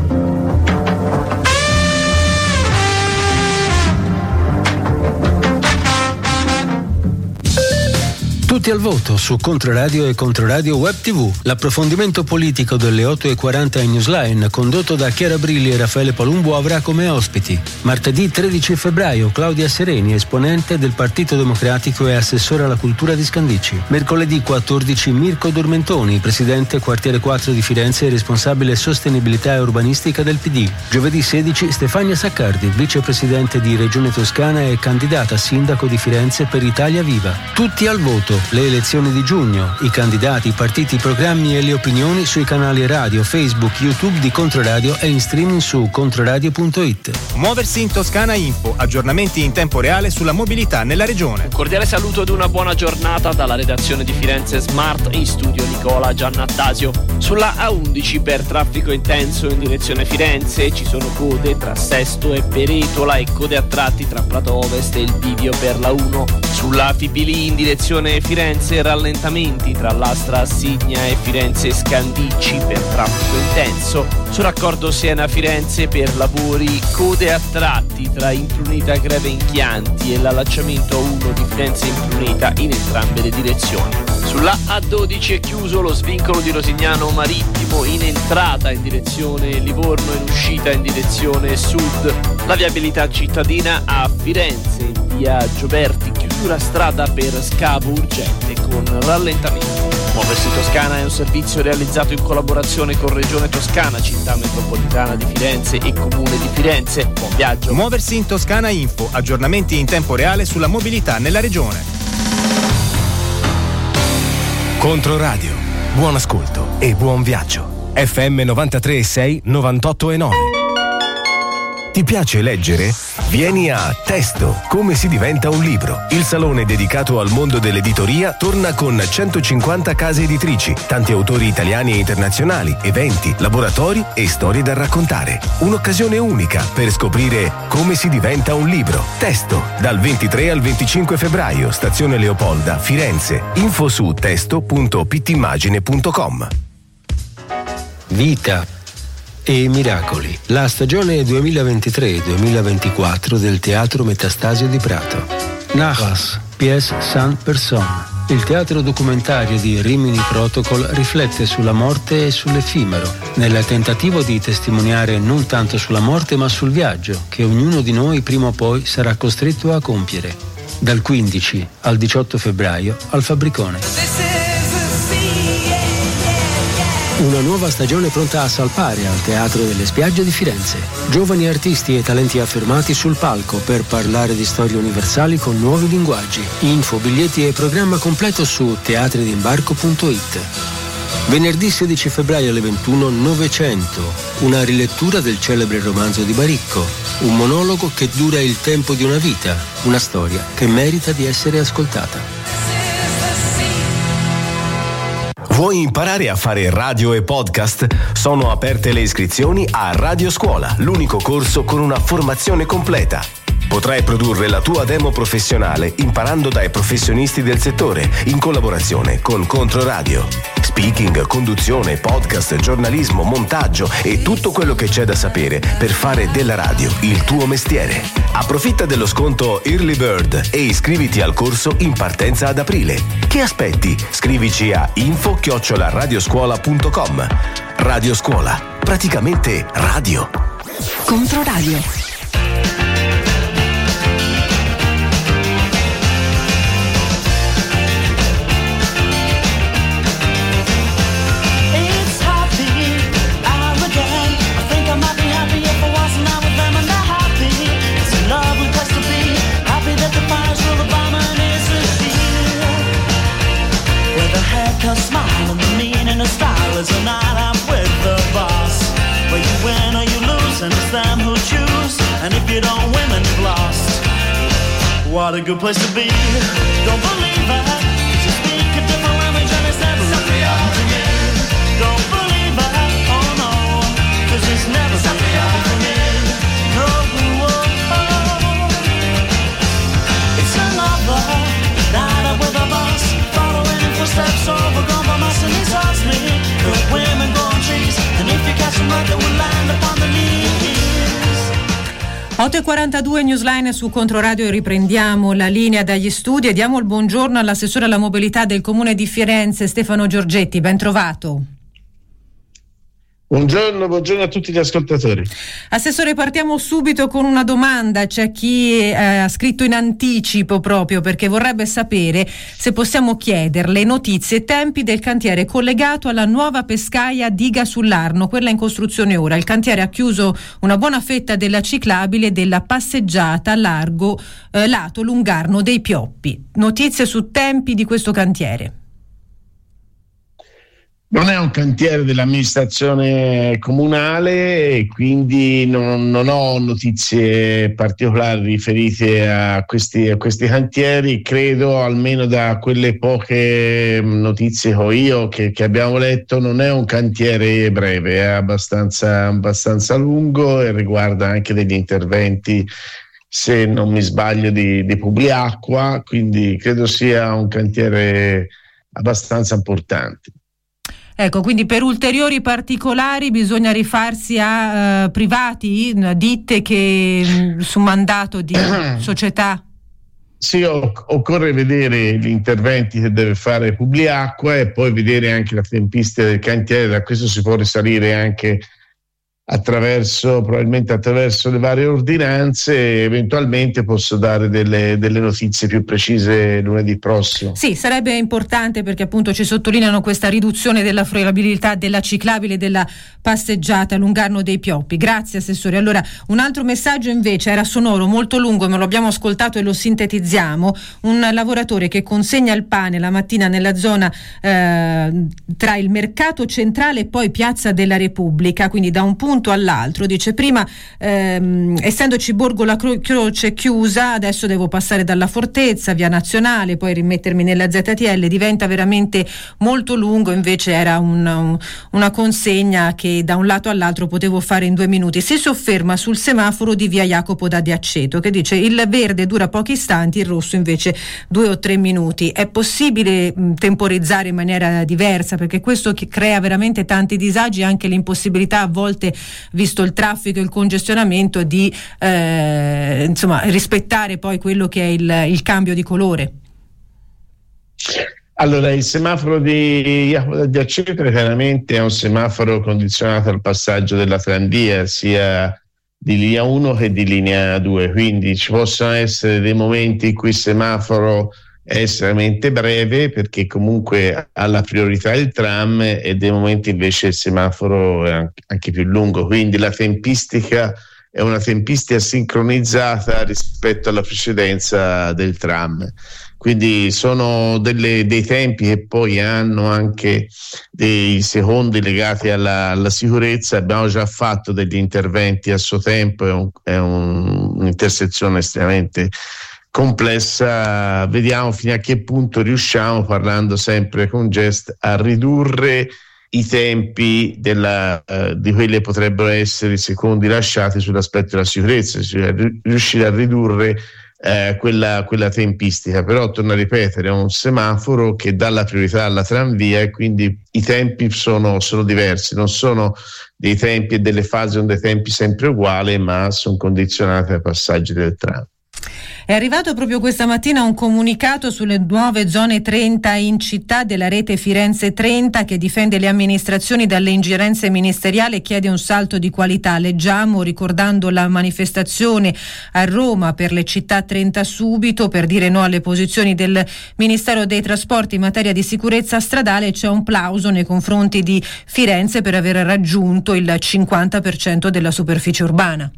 Tutti al voto su Controradio e Controradio Web tivù. L'approfondimento politico delle otto e quaranta in Newsline, condotto da Chiara Brilli e Raffaele Palumbo, avrà come ospiti martedì tredici febbraio Claudia Sereni, esponente del Partito Democratico e assessore alla cultura di Scandicci. Mercoledì quattordici Mirko Dormentoni, presidente quartiere quattro di Firenze e responsabile sostenibilità e urbanistica del P D. Giovedì sedici Stefania Saccardi, vicepresidente di Regione Toscana e candidata a sindaco di Firenze per Italia Viva. Tutti al voto. Le elezioni di giugno, i candidati, i partiti, i programmi e le opinioni sui canali radio, Facebook, YouTube di Controradio e in streaming su controradio punto it. Muoversi in Toscana Info, aggiornamenti in tempo reale sulla mobilità nella regione. Un cordiale saluto ed una buona giornata dalla redazione di Firenze Smart, in studio Nicola Giannattasio. Sulla A undici per traffico intenso in direzione Firenze ci sono code tra Sesto e Peretola e code a tratti tra Prato Ovest e il bivio per la uno. Sulla Fipili in direzione Firenze rallentamenti tra l'Astra Assigna e Firenze Scandicci per traffico intenso. Sul raccordo Siena-Firenze per lavori code a tratti tra Imprunita Greve Inchianti e l'allacciamento uno di Firenze Imprunita in entrambe le direzioni. Sulla A dodici è chiuso lo svincolo di Rosignano Marittimo in entrata in direzione Livorno e in uscita in direzione sud. La viabilità cittadina a Firenze in via Gioberti, chiusura strada per scavo urgente con rallentamento. Muoversi Toscana è un servizio realizzato in collaborazione con Regione Toscana, Città Metropolitana di Firenze e Comune di Firenze. Buon viaggio. Muoversi in Toscana Info, aggiornamenti in tempo reale sulla mobilità nella regione. Controradio, buon ascolto e buon viaggio. F M novantatré e sei, novantotto e nove. Ti piace leggere? Vieni a Testo, come si diventa un libro. Il salone dedicato al mondo dell'editoria torna con centocinquanta case editrici, tanti autori italiani e internazionali, eventi, laboratori e storie da raccontare. Un'occasione unica per scoprire come si diventa un libro. Testo, dal ventitré al venticinque febbraio, stazione Leopolda, Firenze. Info su testo punto pittimmagine punto com. Vita e miracoli. La stagione duemilaventitré duemilaventiquattro del Teatro Metastasio di Prato. Nachlass, pièce sans personne. Il teatro documentario di Rimini Protocol riflette sulla morte e sull'effimero, nel tentativo di testimoniare non tanto sulla morte ma sul viaggio che ognuno di noi prima o poi sarà costretto a compiere. Dal quindici al diciotto febbraio al Fabbricone. Una nuova stagione pronta a salpare al Teatro delle Spiagge di Firenze. Giovani artisti e talenti affermati sul palco per parlare di storie universali con nuovi linguaggi. Info, biglietti e programma completo su teatridimbarco punto it. Venerdì sedici febbraio alle ventuno, Novecento, una rilettura del celebre romanzo di Baricco. Un monologo che dura il tempo di una vita, una storia che merita di essere ascoltata. Vuoi imparare a fare radio e podcast? Sono aperte le iscrizioni a Radio Scuola, l'unico corso con una formazione completa. Potrai produrre la tua demo professionale imparando dai professionisti del settore, in collaborazione con Controradio. Speaking, conduzione, podcast, giornalismo, montaggio e tutto quello che c'è da sapere per fare della radio il tuo mestiere. Approfitta dello sconto Early Bird e iscriviti al corso in partenza ad aprile. Che aspetti? Scrivici a info chiocciola radioscuola punto com. Radio Scuola, praticamente radio. Controradio. A smile and the meaning of style is a night out with the boss. Where you win or you lose and it's them who choose. And if you don't win then you've lost. What a good place to be. Don't believe that, 'cause you speak a different language and it's never really happened to me. Don't believe that, oh no, 'cause it's never really happened to me. No, oh, oh. It's another night out with the boss. Steps overgone by my silly sauce me. Good women go on trees, and if you catch them right, they will land upon the knees. otto e quarantadue Newsline su Controradio, riprendiamo la linea dagli studi e diamo il buongiorno all'assessore alla mobilità del Comune di Firenze, Stefano Giorgetti. Ben trovato. Buongiorno, buongiorno a tutti gli ascoltatori. Assessore, partiamo subito con una domanda. C'è chi eh, ha scritto in anticipo proprio perché vorrebbe sapere se possiamo chiederle notizie e tempi del cantiere collegato alla nuova pescaia Diga sull'Arno, quella in costruzione ora. Il cantiere ha chiuso una buona fetta della ciclabile e della passeggiata largo eh, lato Lungarno dei Pioppi. Notizie su tempi di questo cantiere? Non è un cantiere dell'amministrazione comunale e quindi non, non ho notizie particolari riferite a questi, a questi cantieri. Credo, almeno da quelle poche notizie che ho io che, che abbiamo letto, non è un cantiere breve, è abbastanza, abbastanza lungo e riguarda anche degli interventi, se non mi sbaglio, di, di Publiacqua, quindi credo sia un cantiere abbastanza importante. Ecco, quindi per ulteriori particolari bisogna rifarsi a uh, privati, ditte che mh, su mandato di società? Sì, occorre vedere gli interventi che deve fare Publiacqua e poi vedere anche la tempistica del cantiere. Da questo si può risalire anche attraverso probabilmente attraverso le varie ordinanze. Eventualmente posso dare delle, delle notizie più precise lunedì prossimo. Sì, sarebbe importante, perché appunto ci sottolineano questa riduzione della fruibilità della ciclabile e della passeggiata a Lungarno dei Pioppi. Grazie Assessore. Allora, un altro messaggio invece era sonoro, molto lungo, ma lo abbiamo ascoltato e lo sintetizziamo. Un lavoratore che consegna il pane la mattina nella zona eh, tra il mercato centrale e poi Piazza della Repubblica, quindi da un punto all'altro, dice prima ehm, essendoci Borgo la Cro- Croce chiusa, adesso devo passare dalla Fortezza, via Nazionale, poi rimettermi nella Z T L, diventa veramente molto lungo. Invece era un, un, una consegna che da un lato all'altro potevo fare in due minuti. Si sofferma sul semaforo di via Jacopo da Diaceto, che dice il verde dura pochi istanti, il rosso invece due o tre minuti. È possibile mh, temporizzare in maniera diversa, perché questo crea veramente tanti disagi, anche l'impossibilità a volte, visto il traffico e il congestionamento, di eh, insomma rispettare poi quello che è il, il cambio di colore. Allora, il semaforo di Jacopo di Aceto chiaramente è un semaforo condizionato al passaggio della tranvia, sia di linea uno che di linea due, quindi ci possono essere dei momenti in cui il semaforo è estremamente breve, perché comunque ha la priorità il tram, e dei momenti invece il semaforo è anche più lungo, quindi la tempistica è una tempistica sincronizzata rispetto alla precedenza del tram. Quindi sono delle, dei tempi che poi hanno anche dei secondi legati alla, alla sicurezza. Abbiamo già fatto degli interventi a suo tempo, è, un, è un, un'intersezione estremamente complessa. Vediamo fino a che punto riusciamo, parlando sempre con Gest, a ridurre i tempi della, uh, di quelli che potrebbero essere i secondi lasciati sull'aspetto della sicurezza, cioè riuscire a ridurre uh, quella, quella tempistica. Però, torno a ripetere, è un semaforo che dà la priorità alla tranvia, e quindi i tempi sono, sono diversi, non sono dei tempi e delle fasi, sono dei tempi sempre uguali, ma sono condizionati ai passaggi del tram. È arrivato proprio questa mattina un comunicato sulle nuove zone trenta in città della rete Firenze trenta, che difende le amministrazioni dalle ingerenze ministeriali e chiede un salto di qualità. Leggiamo, ricordando la manifestazione a Roma per le città trenta subito, per dire no alle posizioni del Ministero dei Trasporti in materia di sicurezza stradale. C'è un plauso nei confronti di Firenze per aver raggiunto il cinquanta per cento della superficie urbana.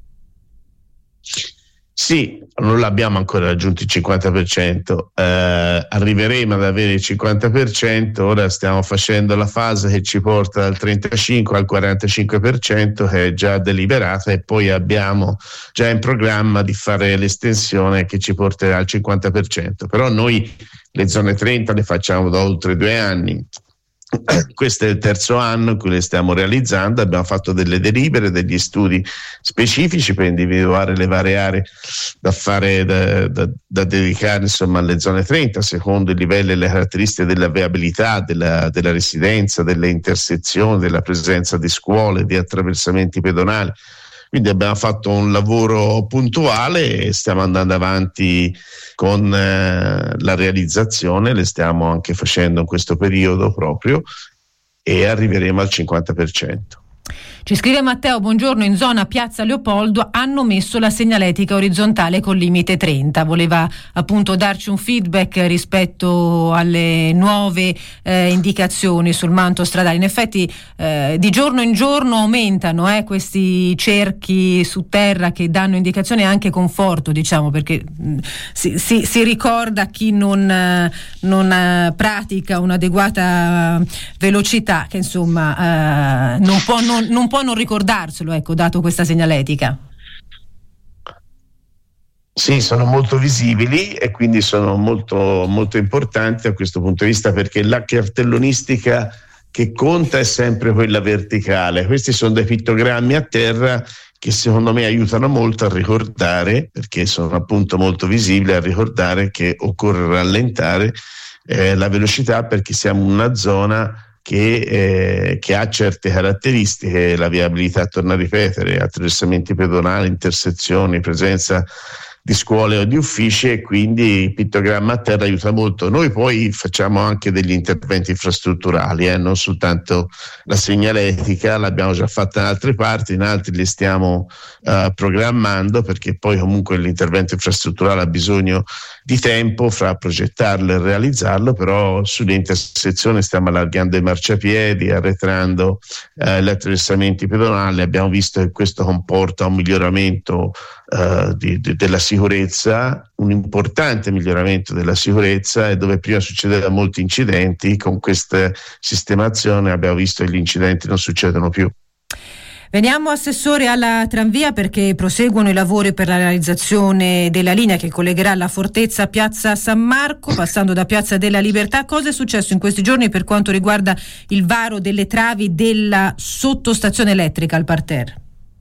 Sì, non l'abbiamo ancora raggiunto il cinquanta per cento, eh, arriveremo ad avere il cinquanta per cento, ora stiamo facendo la fase che ci porta dal trentacinque al quarantacinque per cento, che è già deliberata, e poi abbiamo già in programma di fare l'estensione che ci porterà al cinquanta per cento. Però noi le zone trenta le facciamo da oltre due anni. Questo è il terzo anno in cui le stiamo realizzando. Abbiamo fatto delle delibere, degli studi specifici per individuare le varie aree da fare, da, da, da dedicare insomma alle zone trenta, secondo i livelli e le caratteristiche della viabilità, della, della residenza, delle intersezioni, della presenza di scuole, di attraversamenti pedonali. Quindi abbiamo fatto un lavoro puntuale e stiamo andando avanti con eh, la realizzazione, le stiamo anche facendo in questo periodo proprio, e arriveremo al cinquanta per cento. Ci scrive Matteo, buongiorno, in zona Piazza Leopoldo hanno messo la segnaletica orizzontale con limite trenta. Voleva appunto darci un feedback rispetto alle nuove eh, indicazioni sul manto stradale. In effetti eh, di giorno in giorno aumentano eh, questi cerchi su terra che danno indicazione e anche conforto, diciamo, perché mh, si, si, si ricorda chi non, eh, non eh, pratica un'adeguata velocità che insomma eh, non può non, non può non ricordarselo, ecco, dato questa segnaletica. Sì, sono molto visibili e quindi sono molto, molto importanti a questo punto di vista, perché la cartellonistica che conta è sempre quella verticale. Questi sono dei pittogrammi a terra che secondo me aiutano molto a ricordare, perché sono appunto molto visibili, a ricordare che occorre rallentare eh, la velocità, perché siamo in una zona Che, eh, che ha certe caratteristiche, la viabilità, torno a ripetere, attraversamenti pedonali, intersezioni, presenza di scuole o di uffici, e quindi il pittogramma a terra aiuta molto. Noi poi facciamo anche degli interventi infrastrutturali, eh, non soltanto la segnaletica, l'abbiamo già fatta in altre parti, in altri li stiamo uh, programmando, perché poi comunque l'intervento infrastrutturale ha bisogno di tempo fra progettarlo e realizzarlo, però sulle intersezioni stiamo allargando i marciapiedi, arretrando eh, gli attraversamenti pedonali. Abbiamo visto che questo comporta un miglioramento eh, di, di, della sicurezza, un importante miglioramento della sicurezza, e dove prima succedevano molti incidenti, con questa sistemazione abbiamo visto che gli incidenti non succedono più. Veniamo, Assessore, alla tranvia, perché proseguono i lavori per la realizzazione della linea che collegherà la Fortezza a Piazza San Marco, passando da Piazza della Libertà. Cosa è successo in questi giorni per quanto riguarda il varo delle travi della sottostazione elettrica al parterre?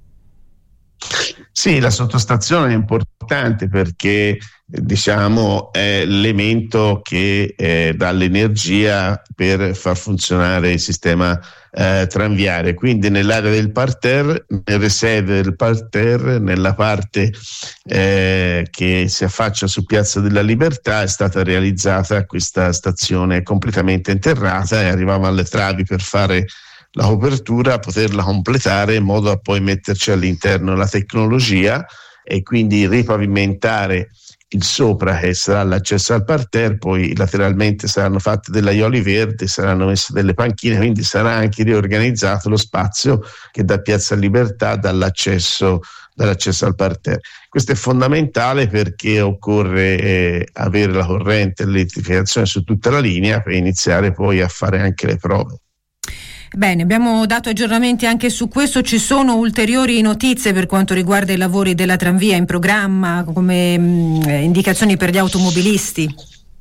Sì, la sottostazione è importante perché diciamo è l'elemento che eh, dà l'energia per far funzionare il sistema eh, tranviario. Quindi nell'area del parterre, nelle sede del parterre, nella parte eh, che si affaccia su Piazza della Libertà, è stata realizzata questa stazione completamente interrata, e arrivavano le travi per fare la copertura, poterla completare in modo da poi metterci all'interno la tecnologia e quindi ripavimentare il sopra, che sarà l'accesso al parterre. Poi lateralmente saranno fatte delle aioli verdi, saranno messe delle panchine, quindi sarà anche riorganizzato lo spazio che da Piazza Libertà dà l'accesso, dall'accesso al parterre. Questo è fondamentale perché occorre eh, avere la corrente e l'elettrificazione su tutta la linea per iniziare poi a fare anche le prove. Bene, abbiamo dato aggiornamenti anche su questo. Ci sono ulteriori notizie per quanto riguarda i lavori della tranvia in programma, come mh, indicazioni per gli automobilisti?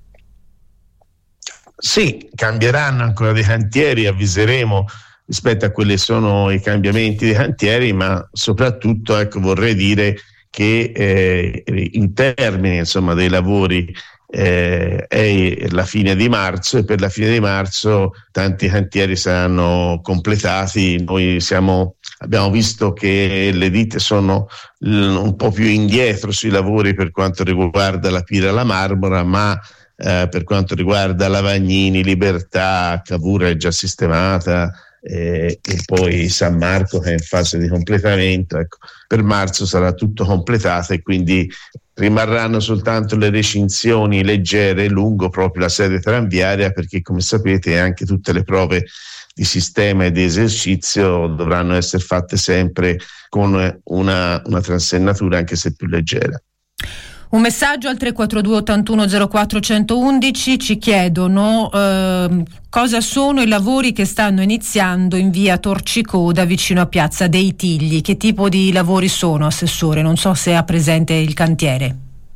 Sì, cambieranno ancora dei cantieri, avviseremo rispetto a quelli sono i cambiamenti dei cantieri, ma soprattutto ecco, vorrei dire che eh, il termine insomma, dei lavori Eh, è la fine di marzo, e per la fine di marzo tanti cantieri saranno completati. Noi siamo, abbiamo visto che le ditte sono l- un po' più indietro sui lavori per quanto riguarda la Pira e la Marmora, ma eh, per quanto riguarda Lavagnini, Libertà, Cavour è già sistemata, eh, e poi San Marco che è in fase di completamento. Ecco, per marzo sarà tutto completato e quindi rimarranno soltanto le recinzioni leggere lungo proprio la sede tranviaria, perché come sapete anche tutte le prove di sistema e di esercizio dovranno essere fatte sempre con una, una transennatura anche se più leggera. Un messaggio al tre quattro due ottantuno zero quattro centoundici, ci chiedono eh, cosa sono i lavori che stanno iniziando in via Torcicoda vicino a Piazza dei Tigli. Che tipo di lavori sono, Assessore? Non so se ha presente il cantiere.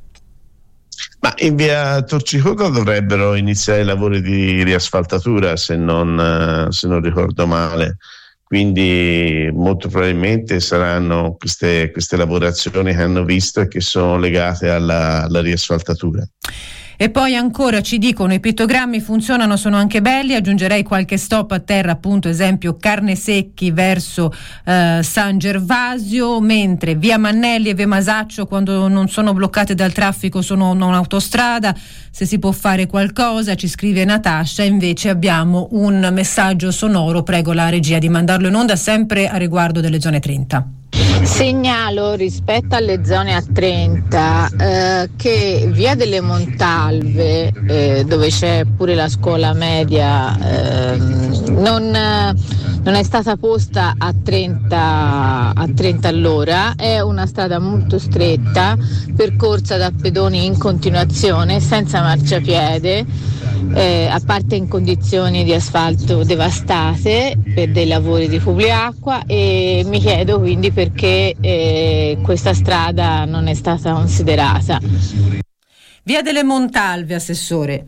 Ma in via Torcicoda dovrebbero iniziare i lavori di riasfaltatura, se non, se non ricordo male. Quindi molto probabilmente saranno queste, queste lavorazioni che hanno visto e che sono legate alla, alla riasfaltatura. E poi ancora ci dicono i pittogrammi funzionano, sono anche belli, aggiungerei qualche stop a terra, appunto esempio Carnesecchi verso eh, San Gervasio, mentre via Mannelli e via Masaccio quando non sono bloccate dal traffico sono un'autostrada. Se si può fare qualcosa, ci scrive Natascia. Invece abbiamo un messaggio sonoro, prego la regia di mandarlo in onda, sempre a riguardo delle zone trenta. Segnalo rispetto alle zone A trenta eh, che via delle Montalve, eh, dove c'è pure la scuola media, eh, non, non è stata posta a trenta, a trenta all'ora, è una strada molto stretta, percorsa da pedoni in continuazione, senza marciapiede, eh, a parte in condizioni di asfalto devastate per dei lavori di Publiacqua, e mi chiedo quindi perché eh, questa strada non è stata considerata. Via delle Montalve, Assessore.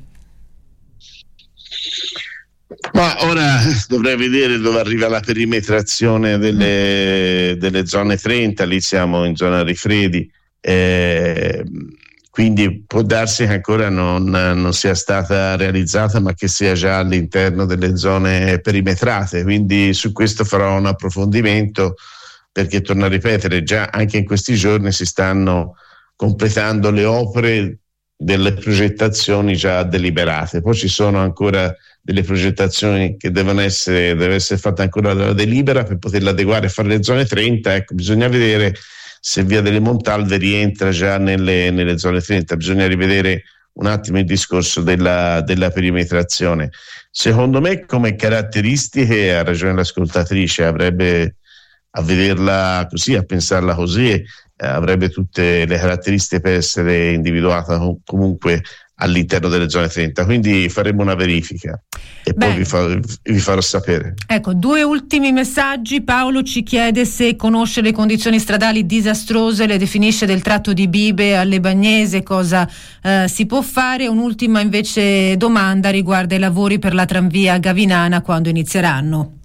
Ma ora dovrei vedere dove arriva la perimetrazione delle, delle zone trenta, lì siamo in zona Rifredi, eh, quindi può darsi che ancora non, non sia stata realizzata, ma che sia già all'interno delle zone perimetrate, quindi su questo farò un approfondimento, perché torno a ripetere, già anche in questi giorni si stanno completando le opere delle progettazioni già deliberate. Poi ci sono ancora delle progettazioni che devono essere, deve essere fatta ancora la delibera per poterla adeguare e fare le zone trenta. Ecco, bisogna vedere se Via delle Montalve rientra già nelle, nelle zone trenta, bisogna rivedere un attimo il discorso della, della perimetrazione. Secondo me, come caratteristiche, ha ragione l'ascoltatrice, avrebbe, a vederla così, a pensarla così, eh, avrebbe tutte le caratteristiche per essere individuata com- comunque all'interno delle zone trenta, quindi faremo una verifica e Beh. poi vi, fa- vi farò sapere. Ecco, due ultimi messaggi. Paolo ci chiede se conosce le condizioni stradali disastrose, le definisce del tratto di Bibe alle Bagnese, cosa eh, si può fare. Un'ultima invece domanda riguarda i lavori per la tranvia Gavinana, quando inizieranno.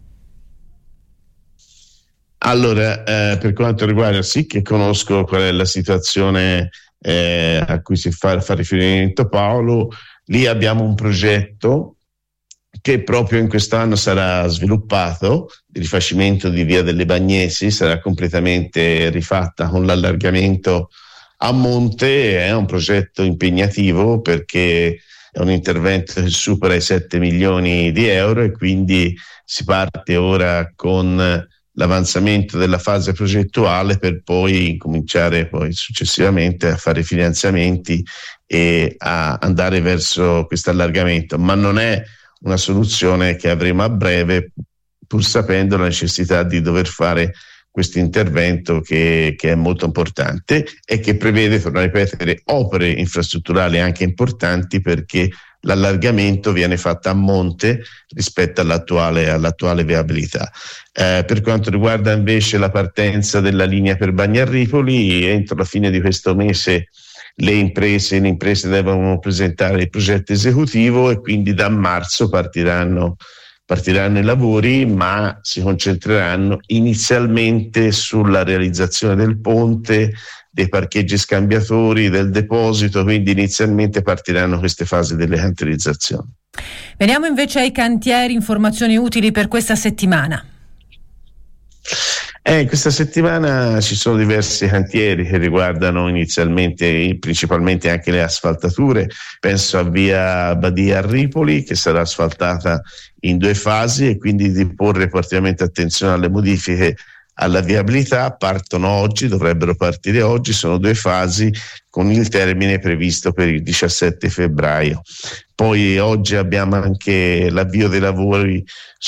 Allora, eh, per quanto riguarda, sì che conosco qual è la situazione eh, a cui si fa, fa riferimento Paolo. Lì abbiamo un progetto che proprio in quest'anno sarà sviluppato, di rifacimento di Via delle Bagnesi, sarà completamente rifatta con l'allargamento a monte. È un progetto impegnativo perché è un intervento che supera i sette milioni di euro e quindi si parte ora con l'avanzamento della fase progettuale per poi cominciare poi successivamente a fare finanziamenti e a andare verso questo allargamento, ma non è una soluzione che avremo a breve, pur sapendo la necessità di dover fare questo intervento che, che è molto importante e che prevede, torno a ripetere, opere infrastrutturali anche importanti, perché l'allargamento viene fatto a monte rispetto all'attuale, all'attuale viabilità. Eh, per quanto riguarda invece la partenza della linea per Bagnarripoli, entro la fine di questo mese le imprese, le imprese devono presentare il progetto esecutivo e quindi da marzo partiranno, partiranno i lavori, ma si concentreranno inizialmente sulla realizzazione del ponte, dei parcheggi scambiatori, del deposito, quindi inizialmente partiranno queste fasi delle cantierizzazioni. Veniamo invece ai cantieri, informazioni utili per questa settimana. Eh, questa settimana ci sono diversi cantieri che riguardano inizialmente, principalmente anche le asfaltature. Penso a Via Badia a Ripoli, che sarà asfaltata in due fasi e quindi di porre particolarmente attenzione alle modifiche alla viabilità. Partono oggi, dovrebbero partire oggi, sono due fasi con il termine previsto per il diciassette febbraio. Poi oggi abbiamo anche l'avvio dei lavori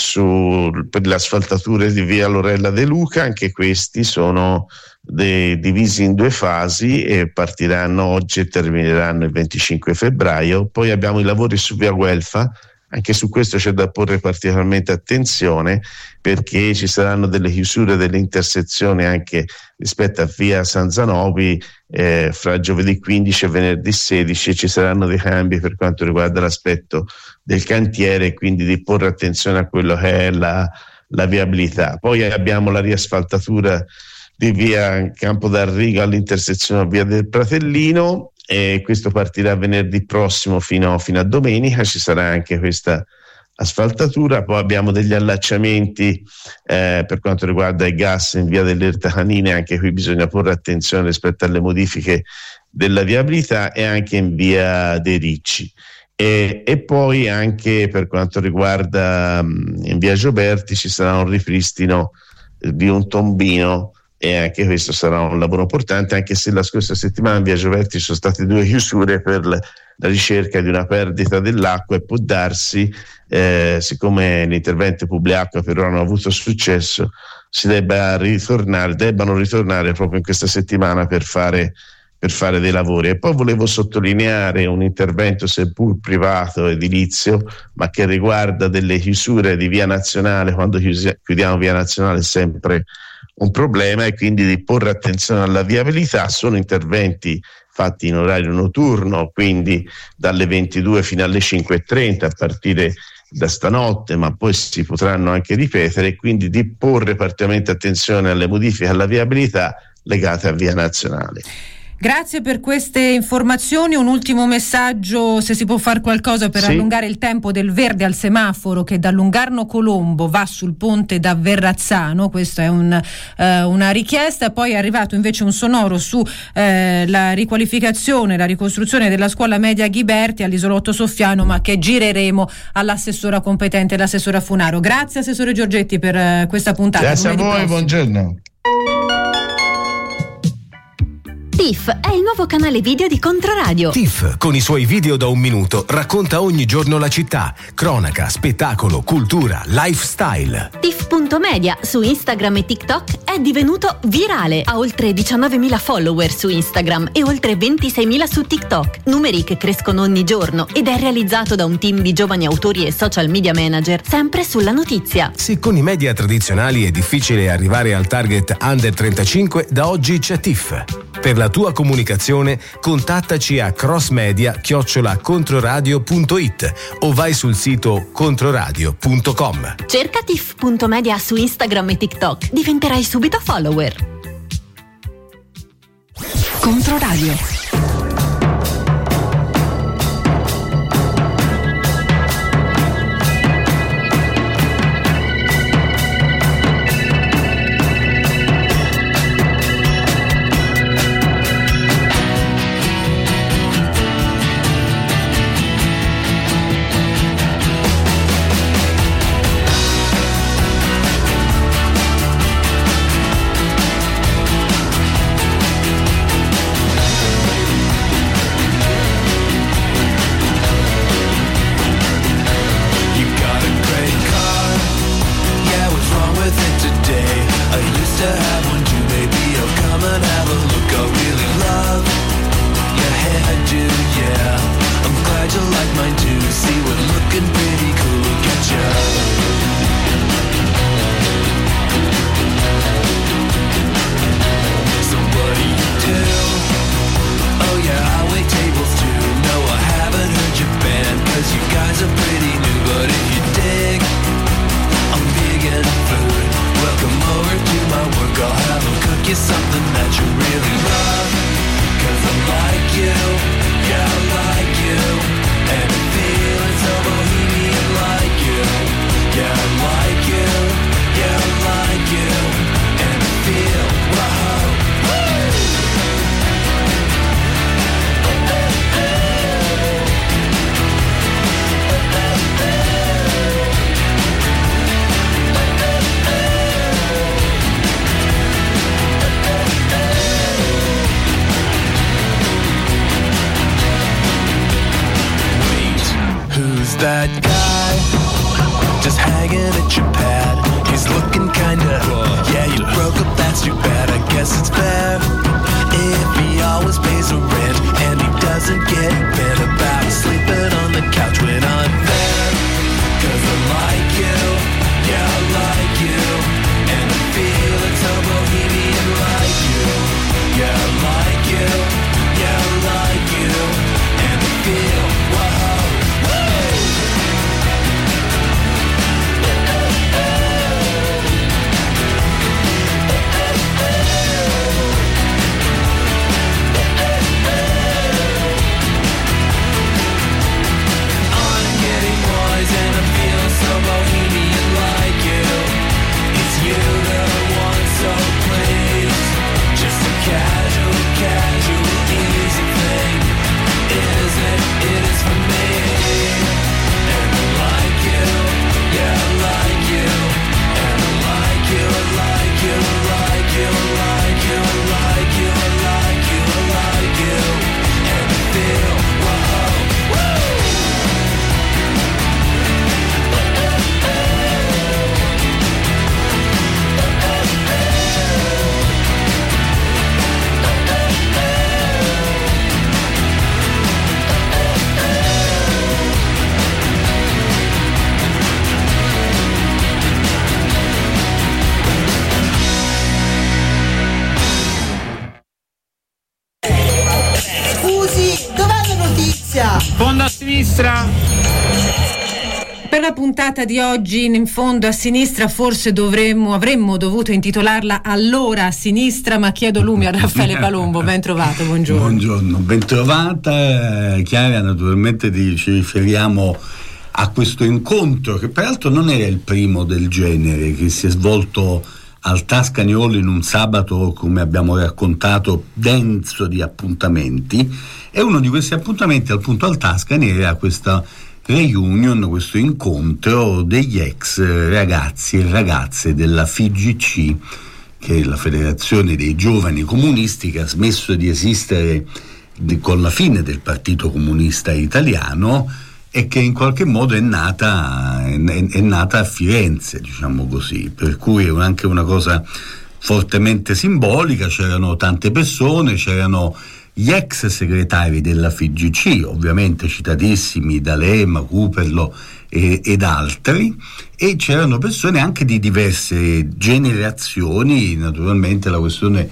su, per le asfaltature di Via Lorella De Luca, anche questi sono de, divisi in due fasi e partiranno oggi e termineranno il venticinque febbraio. Poi abbiamo i lavori su Via Guelfa. Anche su questo c'è da porre particolarmente attenzione, perché ci saranno delle chiusure delle intersezioni anche rispetto a Via San Zanobi eh, fra giovedì quindici e venerdì sedici. Ci saranno dei cambi per quanto riguarda l'aspetto del cantiere, quindi di porre attenzione a quello che è la, la viabilità. Poi abbiamo la riasfaltatura di Via Campo d'Arrigo all'intersezione Via del Pratellino, e questo partirà venerdì prossimo fino, fino a domenica. Ci sarà anche questa asfaltatura. Poi abbiamo degli allacciamenti eh, per quanto riguarda i gas in Via delle Ertacanine, anche qui bisogna porre attenzione rispetto alle modifiche della viabilità, e anche in Via dei Ricci. E, e poi anche per quanto riguarda mh, in Via Gioberti ci sarà un ripristino eh, di un tombino, e anche questo sarà un lavoro importante, anche se la scorsa settimana in Via Gioberti ci sono state due chiusure per la ricerca di una perdita dell'acqua, e può darsi, eh, siccome l'intervento Publiacqua però non ha avuto successo, si debba ritornare, debbano ritornare proprio in questa settimana per fare, per fare dei lavori. E poi volevo sottolineare un intervento seppur privato, edilizio, ma che riguarda delle chiusure di Via Nazionale. Quando chiusi- chiudiamo Via Nazionale è sempre un problema, e quindi di porre attenzione alla viabilità. Sono interventi fatti in orario notturno, quindi dalle ventidue fino alle cinque e trenta a partire da stanotte, ma poi si potranno anche ripetere, quindi di porre particolarmente attenzione alle modifiche alla viabilità legate a Via Nazionale. Grazie per queste informazioni. Un ultimo messaggio, se si può fare qualcosa per sì. allungare il tempo del verde al semaforo che da Lungarno Colombo va sul ponte da Verrazzano. Questa è un, eh, una richiesta. Poi è arrivato invece un sonoro su eh, la riqualificazione, la ricostruzione della scuola media Ghiberti all'Isolotto Soffiano, ma che gireremo all'assessora competente, l'assessora Funaro. Grazie assessore Giorgetti per eh, questa puntata. Grazie a voi, buongiorno. T I F è il nuovo canale video di Controradio. T I F, con i suoi video da un minuto, racconta ogni giorno la città. Cronaca, spettacolo, cultura, lifestyle. T I F punto media su Instagram e TikTok è divenuto virale. Ha oltre diciannovemila follower su Instagram e oltre ventiseimila su TikTok. Numeri che crescono ogni giorno ed è realizzato da un team di giovani autori e social media manager, sempre sulla notizia. Se con i media tradizionali è difficile arrivare al target under trentacinque, da oggi c'è T I F. Per la tua comunicazione contattaci a crossmedia chiocciola controradio punto it o vai sul sito controradio punto com. Cerca T I F punto media su Instagram e TikTok, diventerai subito follower. Controradio. That guy just hanging at your pad. He's looking kinda, yeah, you broke up, that's too bad. I guess it's fair if he always pays a rent and he doesn't get bent about sleeping on the couch when I'm there. Cause I like you, yeah, I like you, and I feel it's so bohemian like you. Yeah, I like you, yeah, I like you, and I feel, whoa. Scusi, dov'è la notizia? Fondo a sinistra. Per la puntata di oggi, in fondo a sinistra, forse dovremmo, avremmo dovuto intitolarla Allora a sinistra, ma chiedo lumi a Raffaele Palumbo. Ben trovato, buongiorno. Buongiorno, ben trovata. Chiara, naturalmente ci riferiamo a questo incontro, che peraltro non era il primo del genere, che si è svolto al Tuscany Hall in un sabato, come abbiamo raccontato, denso di appuntamenti, e uno di questi appuntamenti appunto al Tuscany era questa reunion, questo incontro degli ex ragazzi e ragazze della F I G C, che è la Federazione dei Giovani Comunisti, che ha smesso di esistere con la fine del Partito Comunista Italiano e che in qualche modo è nata, è, è nata a Firenze, diciamo così, per cui è anche una cosa fortemente simbolica. C'erano tante persone, c'erano gli ex segretari della F I G C, ovviamente citatissimi, D'Alema, Cooperlo e, ed altri, e c'erano persone anche di diverse generazioni. Naturalmente la questione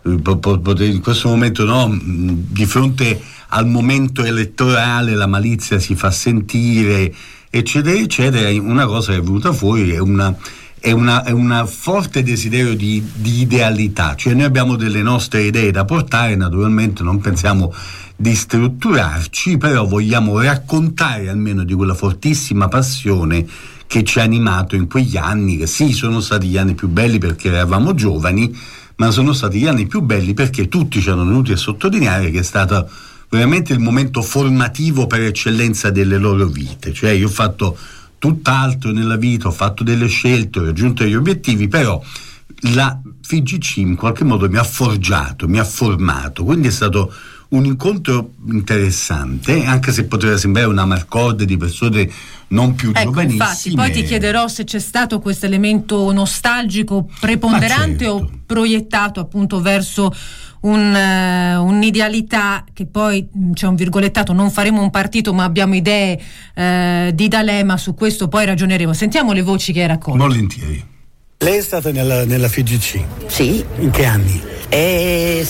in questo momento, no, di fronte al momento elettorale la malizia si fa sentire, eccetera eccetera. Una cosa che è venuta fuori è una è una, è una forte desiderio di, di idealità, cioè noi abbiamo delle nostre idee da portare, naturalmente non pensiamo di strutturarci, però vogliamo raccontare almeno di quella fortissima passione che ci ha animato in quegli anni, che sì, sono stati gli anni più belli perché eravamo giovani, ma sono stati gli anni più belli perché tutti ci hanno venuti a sottolineare che è stato veramente il momento formativo per eccellenza delle loro vite. Cioè io ho fatto tutt'altro nella vita, ho fatto delle scelte, ho raggiunto degli obiettivi, però la F I G C in qualche modo mi ha forgiato, mi ha formato, quindi è stato un incontro interessante, anche se poteva sembrare una marcorde di persone non più ecco, giovanissime. Infatti, poi ti chiederò se c'è stato questo elemento nostalgico preponderante certo. o proiettato appunto verso un, uh, un'idealità che poi c'è un virgolettato, non faremo un partito ma abbiamo idee uh, di D'Alema, su questo poi ragioneremo. Sentiamo le voci che hai raccolto. Volentieri. Lei è stata nella, nella F I G C? Sì. In che anni? Eh,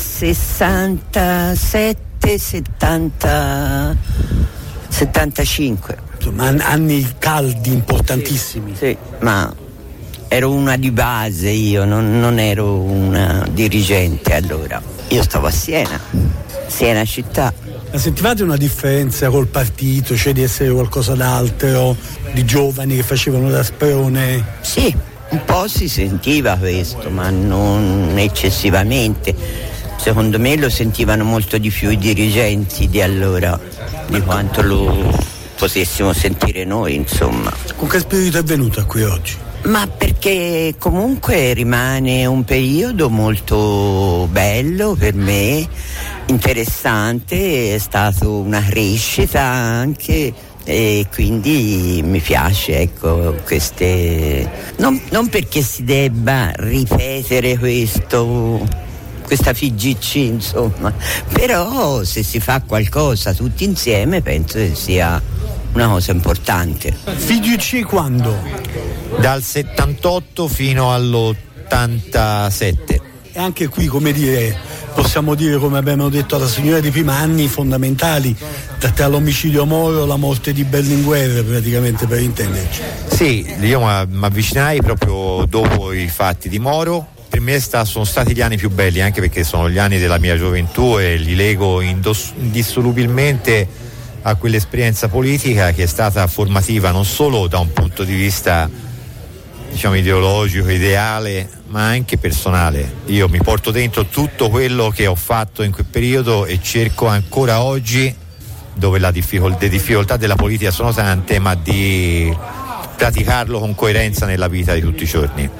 sessantasette, settanta, settantacinque. Insomma, anni caldi, importantissimi. Sì, sì, ma ero una di base io, non, non ero una dirigente allora. Io stavo a Siena, Siena città. Ma sentivate una differenza col partito, cioè di essere qualcosa d'altro, di giovani che facevano da sprone? Sì, un po' si sentiva questo, ma non eccessivamente. Secondo me lo sentivano molto di più i dirigenti di allora, di quanto lo potessimo sentire noi, insomma. Con che spirito è venuto qui oggi? Ma perché comunque rimane un periodo molto bello per me, interessante, è stata una crescita anche, e quindi mi piace, ecco, queste non, non perché si debba ripetere questo, questa F I G C, insomma, però se si fa qualcosa tutti insieme penso che sia una cosa importante. F I G C quando? Dal settantotto fino all'ottantasette. E anche qui, come dire, possiamo dire, come abbiamo detto alla signora Di prima, anni fondamentali tra l'omicidio Moro e la morte di Berlinguer, praticamente, per intenderci. Sì, io mi avvicinai proprio dopo i fatti di Moro. Per me sta, sono stati gli anni più belli, anche perché sono gli anni della mia gioventù e li lego indos- indissolubilmente a quell'esperienza politica che è stata formativa non solo da un punto di vista, diciamo, ideologico, ideale, ma anche personale. Io mi porto dentro tutto quello che ho fatto in quel periodo e cerco ancora oggi, dove la difficol- le difficoltà della politica sono tante, ma di praticarlo con coerenza nella vita di tutti i giorni.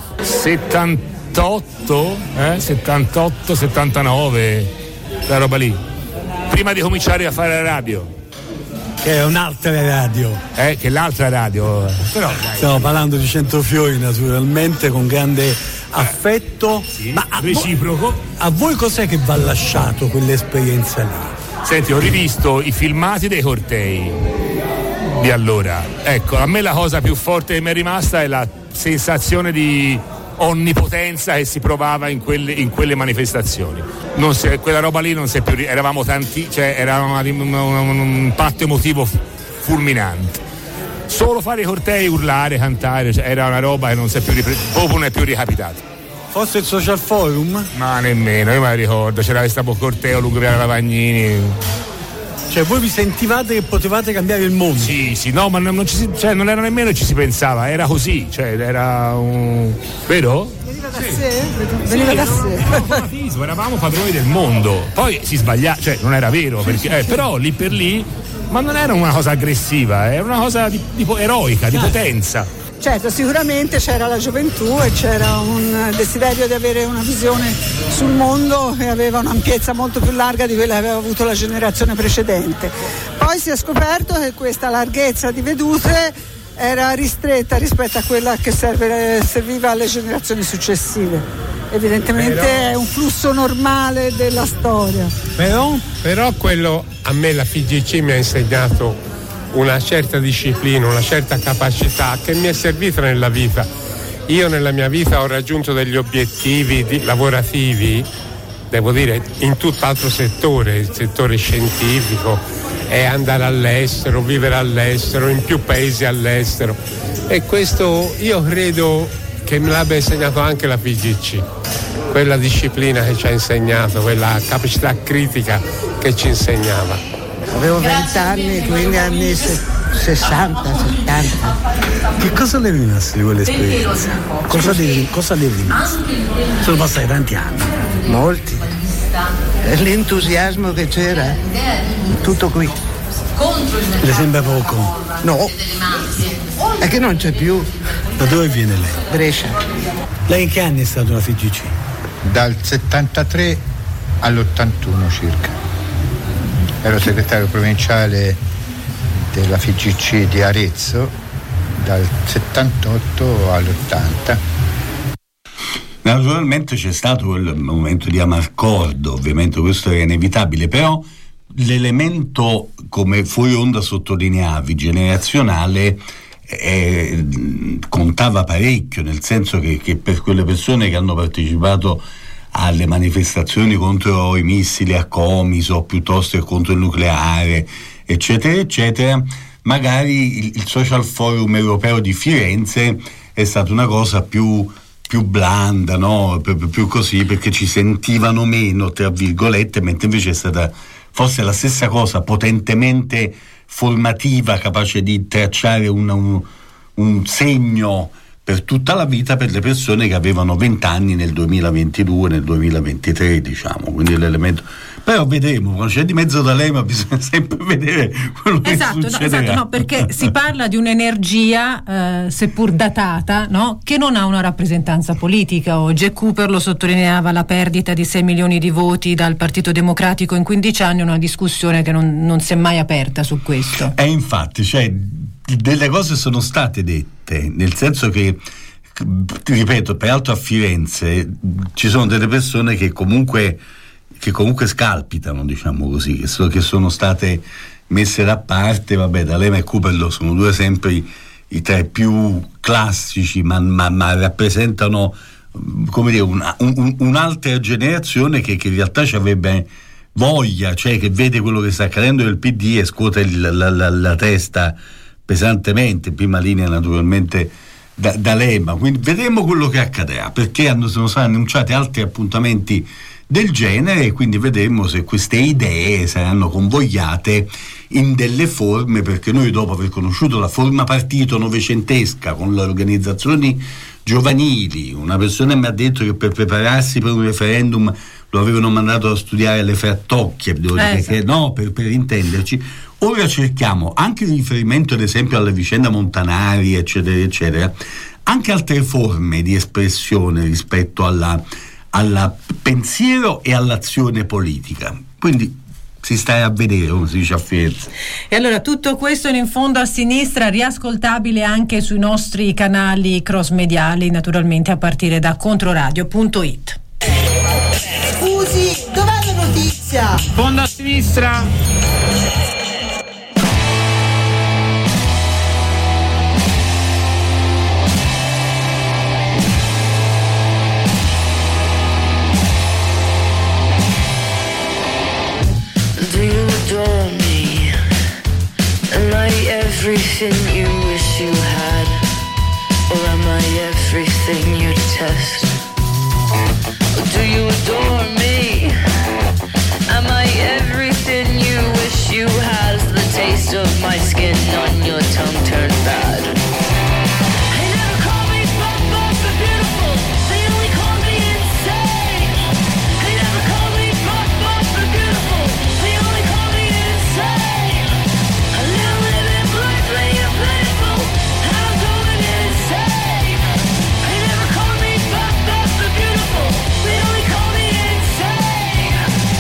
settantotto, eh? settantotto, settantanove, la roba lì, prima di cominciare a fare la radio. Che è un'altra radio. Eh, che l'altra radio. Però, dai. Stiamo parlando di Centrofiori, naturalmente, con grande affetto. Sì, ma a reciproco. Voi, a voi cos'è che va lasciato quell'esperienza lì? Senti, ho rivisto i filmati dei cortei di allora. Ecco, a me la cosa più forte che mi è rimasta è la sensazione di onnipotenza che si provava in quelle, in quelle manifestazioni. Non si, quella roba lì non si è più, eravamo tanti, cioè eravamo un, un, un impatto emotivo fulminante. solo fare i cortei, urlare, cantare, cioè, era una roba che non si è più ripre- dopo non è più ricapitato. Forse il social forum? Ma nemmeno, io me la ricordo, c'era questo corteo lungo via Lavagnini. Cioè voi vi sentivate che potevate cambiare il mondo? Sì, sì, no, ma non, non, ci si, cioè, non era nemmeno ci si pensava, era così, cioè era un. Vero? Veniva da sé? Veniva da sé. Eravamo padroni del mondo, poi si sbagliava, cioè non era vero, perché, eh, però lì per lì, ma non era una cosa aggressiva, era una cosa di, di eroica, di potenza. Certo, sicuramente c'era la gioventù e c'era un desiderio di avere una visione sul mondo che aveva un'ampiezza molto più larga di quella che aveva avuto la generazione precedente. Poi si è scoperto che questa larghezza di vedute era ristretta rispetto a quella che serve, serviva alle generazioni successive. Evidentemente però, è un flusso normale della storia. Però, però quello a me la F I G C mi ha insegnato una certa disciplina, una certa capacità che mi è servita nella vita. Io nella mia vita ho raggiunto degli obiettivi di, lavorativi, devo dire, in tutt'altro settore, il settore scientifico, è andare all'estero, vivere all'estero, in più paesi all'estero. E questo io credo che me l'abbia insegnato anche la F I G C, quella disciplina che ci ha insegnato, quella capacità critica che ci insegnava. Avevo vent'anni, quindi anni sessanta, settanta. Che cosa le è rimasto di quell'esperienza? Cosa le, cosa le è rimasto? Sono passati tanti anni. Molti. L'entusiasmo che c'era, tutto qui. Le sembra poco? No, è che non c'è più. Da dove viene lei? Brescia. Lei in che anni è stato una F I G C? Dal settantatré all'ottantuno circa. Ero segretario provinciale della F I G C di Arezzo dal settantotto all'ottanta. Naturalmente c'è stato quel momento di amarcordo, ovviamente questo era inevitabile, però l'elemento, come fuori onda sottolineavi, generazionale, eh, contava parecchio, nel senso che, che per quelle persone che hanno partecipato alle manifestazioni contro i missili a Comiso piuttosto che contro il nucleare, eccetera eccetera, magari il, il social forum europeo di Firenze è stata una cosa più, più blanda, no? Più, più così, perché ci sentivano meno, tra virgolette, mentre invece è stata forse la stessa cosa, potentemente formativa, capace di tracciare una, un, un segno per tutta la vita per le persone che avevano venti anni nel duemilaventidue, nel duemilaventitré, diciamo, quindi l'elemento. Però vedremo, quando c'è di mezzo da lei, ma bisogna sempre vedere quello esatto, che succederà. No, esatto, no, perché si parla di un'energia, eh, seppur datata, no, che non ha una rappresentanza politica. Oggi Cooper lo sottolineava, la perdita di sei milioni di voti dal Partito Democratico in quindici anni, una discussione che non, non si è mai aperta su questo. E infatti, cioè, delle cose sono state dette, nel senso che, ti ripeto, peraltro a Firenze ci sono delle persone che comunque che comunque scalpitano, diciamo così, che, so, che sono state messe da parte. Vabbè, D'Alema e Cooperlo sono due sempre i, i tre più classici, ma, ma, ma rappresentano, come dire, una, un, un'altra generazione che, che in realtà ci avrebbe voglia, cioè che vede quello che sta accadendo nel P D e scuote il, la, la, la testa pesantemente, in prima linea naturalmente da, D'Alema. Quindi vedremo quello che accadrà, perché hanno, sono stati annunciati altri appuntamenti del genere, e quindi vedremo se queste idee saranno convogliate in delle forme, perché noi, dopo aver conosciuto la forma partito novecentesca con le organizzazioni giovanili, una persona mi ha detto che per prepararsi per un referendum lo avevano mandato a studiare alle Frattocchie, devo dire eh, che, no, per, per intenderci. Ora cerchiamo, anche in riferimento ad esempio alla vicenda Montanari, eccetera eccetera, anche altre forme di espressione rispetto alla al pensiero e all'azione politica. Quindi si sta a vedere, come si dice a Firenze. E allora tutto questo in fondo a sinistra, riascoltabile anche sui nostri canali cross mediali, naturalmente a partire da controradio punto it. Scusi, dov'è la notizia? Fondo a sinistra. Everything you wish everything you detest? Or do you adore me? Am I everything you wish you had? Is the taste of my skin on your tongue turned bad? They never call me buff, buff or beautiful. They only call me insane. They never call me buff, buff or beautiful. They only call me insane. I live living blindly and painful. I'm going insane. They never call me buff, buff or beautiful. They only call me insane.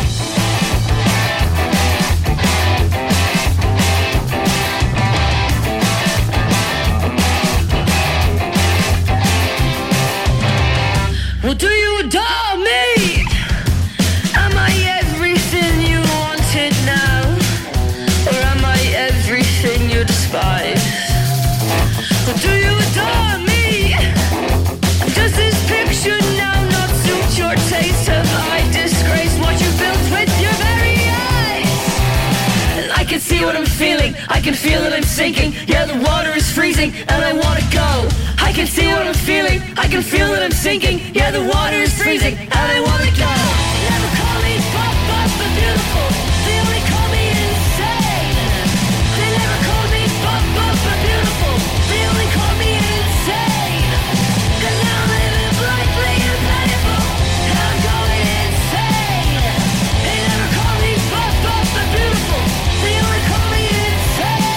Well, do you adore me? Am I everything you wanted now? Or am I everything you despise? Well, do you adore me? Does this picture now not suit your taste? Have I disgraced what you built with your very eyes? And I can see what I'm feeling, I can feel that I'm sinking. Yeah, the water is freezing and I wanna go. I can see what I'm feeling, I can feel that I'm sinking. Yeah, the water is freezing and I wanna go. They never call me buff, buff but beautiful. They only call me insane. They never call me buff, buff but beautiful. They only call me insane. And now I'm living blindly and painful. And I'm going insane. They never call me buff, buff but beautiful. They only call me insane.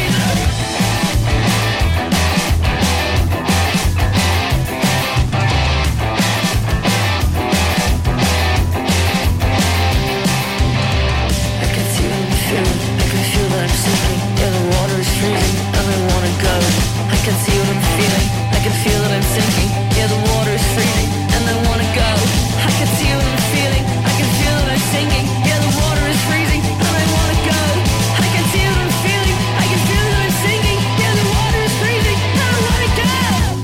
I can see what I'm feeling, I can feel that I'm sinking. Yeah, the water is freezing and I wanna go. I can see what I'm feeling, I can feel that I'm sinking. Yeah, the water is freezing and I wanna go. I can see what I'm feeling, I can feel that I'm sinking. Yeah, the water is freezing and I wanna go. I can see what I'm feeling, I can feel that I'm sinking. Yeah, the water is freezing and I wanna go.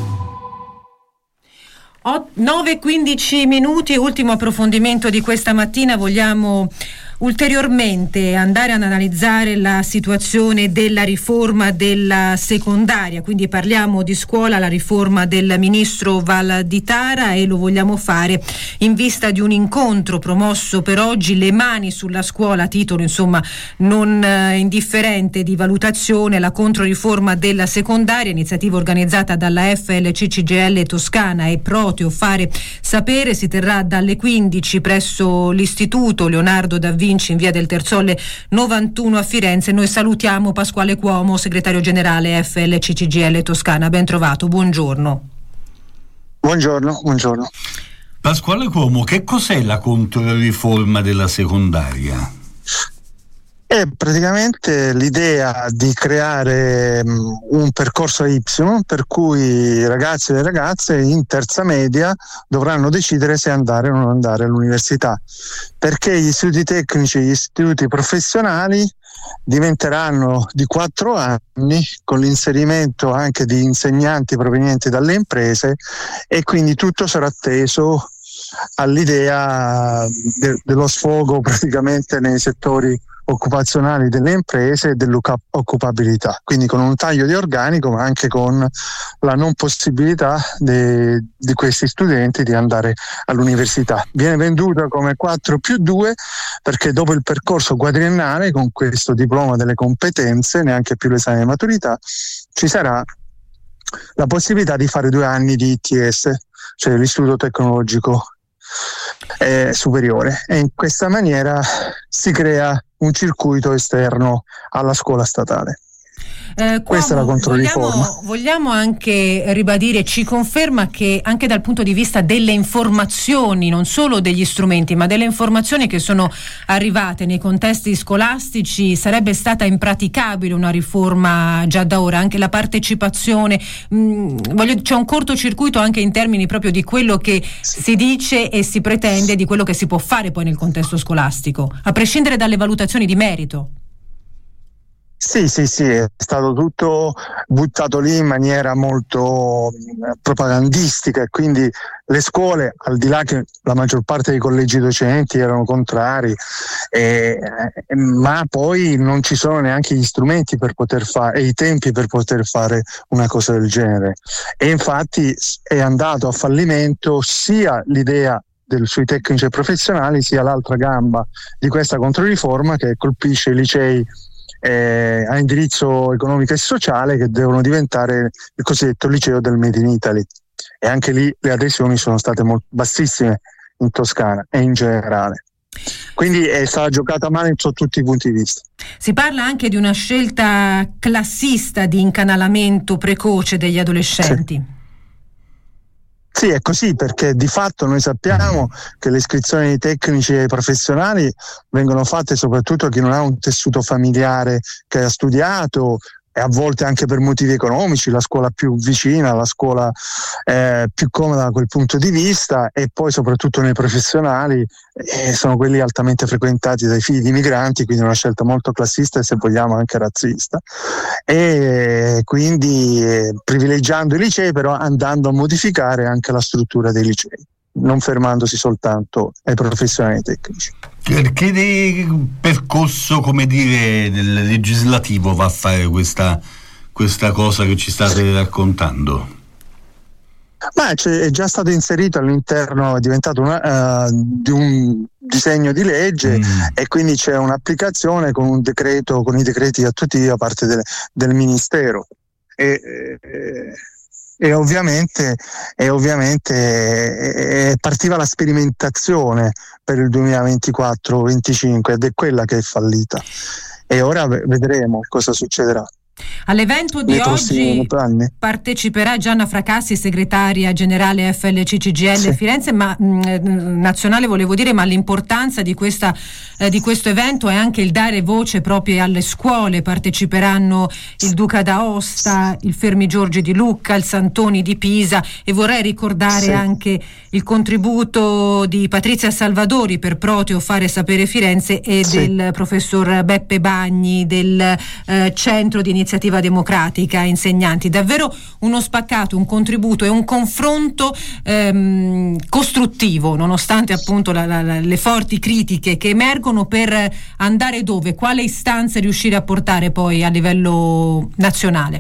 nove e quindici minuti, ultimo approfondimento di questa mattina. Vogliamo ulteriormente andare ad analizzare la situazione della riforma della secondaria, quindi parliamo di scuola, la riforma del ministro Valditara, e lo vogliamo fare in vista di un incontro promosso per oggi, Le mani sulla scuola, titolo insomma non eh, indifferente di valutazione, la controriforma della secondaria, iniziativa organizzata dalla F L C C G L Toscana e Proteo Fare Sapere. Si terrà dalle quindici presso l'Istituto Leonardo da Vinci in via del Terzolle novantuno a Firenze. Noi salutiamo Pasquale Cuomo, segretario generale F L C C G L Toscana. Ben trovato, buongiorno. Buongiorno, buongiorno. Pasquale Cuomo, che cos'è la controriforma della secondaria? È praticamente l'idea di creare um, un percorso a Y per cui i ragazzi e le ragazze in terza media dovranno decidere se andare o non andare all'università, perché gli istituti tecnici e gli istituti professionali diventeranno di quattro anni con l'inserimento anche di insegnanti provenienti dalle imprese, e quindi tutto sarà teso all'idea de- dello sfogo praticamente nei settori occupazionali delle imprese e dell'occupabilità, quindi con un taglio di organico ma anche con la non possibilità de, di questi studenti di andare all'università. Viene venduta come quattro più due perché dopo il percorso quadriennale, con questo diploma delle competenze, neanche più l'esame di maturità, ci sarà la possibilità di fare due anni di I T S, cioè l'istituto tecnologico eh, superiore, e in questa maniera si crea un circuito esterno alla scuola statale. Eh, Questa è la controriforma. Vogliamo, vogliamo anche ribadire, ci conferma che anche dal punto di vista delle informazioni, non solo degli strumenti, ma delle informazioni che sono arrivate nei contesti scolastici, sarebbe stata impraticabile una riforma già da ora, anche la partecipazione, mh, voglio, c'è un cortocircuito anche in termini proprio di quello che si dice e si pretende, di quello che si può fare poi nel contesto scolastico, a prescindere dalle valutazioni di merito. Sì, sì, sì, è stato tutto buttato lì in maniera molto propagandistica e quindi le scuole, al di là che la maggior parte dei collegi docenti erano contrari, eh, ma poi non ci sono neanche gli strumenti per poter fare e i tempi per poter fare una cosa del genere. E infatti è andato a fallimento sia l'idea del, sui tecnici e professionali, sia l'altra gamba di questa controriforma che colpisce i licei Eh, a indirizzo economico e sociale, che devono diventare il cosiddetto liceo del Made in Italy, e anche lì le adesioni sono state molto bassissime in Toscana e in generale, quindi è stata giocata male sotto tutti i punti di vista. Si parla anche di una scelta classista di incanalamento precoce degli adolescenti. Sì. Sì, è così, perché di fatto noi sappiamo che le iscrizioni ai tecnici e ai professionali vengono fatte soprattutto a chi non ha un tessuto familiare che ha studiato, e a volte anche per motivi economici, la scuola più vicina, la scuola eh, più comoda da quel punto di vista, e poi soprattutto nei professionali eh, sono quelli altamente frequentati dai figli di migranti, quindi una scelta molto classista e, se vogliamo, anche razzista, e quindi eh, privilegiando i licei, però andando a modificare anche la struttura dei licei, non fermandosi soltanto ai professionali tecnici. Che de- percorso, come dire, del legislativo va a fare questa, questa cosa che ci state raccontando? Ma è già stato inserito all'interno, è diventato una, uh, di un disegno di legge, mm. e quindi c'è un'applicazione con un decreto, con i decreti attuativi da parte del, del Ministero. E, e, E ovviamente, e ovviamente eh, partiva la sperimentazione per il duemilaventiquattro venticinque ed è quella che è fallita, e ora vedremo cosa succederà. All'evento di oggi parteciperà Gianna Fracassi, segretaria generale F L C C G L sì. Firenze, ma mh, nazionale volevo dire, ma l'importanza di questa eh, di questo evento è anche il dare voce proprio alle scuole. Parteciperanno il Duca d'Aosta, il Fermi Giorgi di Lucca, il Santoni di Pisa, e vorrei ricordare sì. anche il contributo di Patrizia Salvadori per Proteo Fare Sapere Firenze e sì. del professor Beppe Bagni del eh, Centro di Iniziativa Democratica Insegnanti. Davvero uno spaccato, un contributo e un confronto ehm, costruttivo, nonostante appunto la, la, la, le forti critiche che emergono, per andare dove, quale istanze riuscire a portare poi a livello nazionale.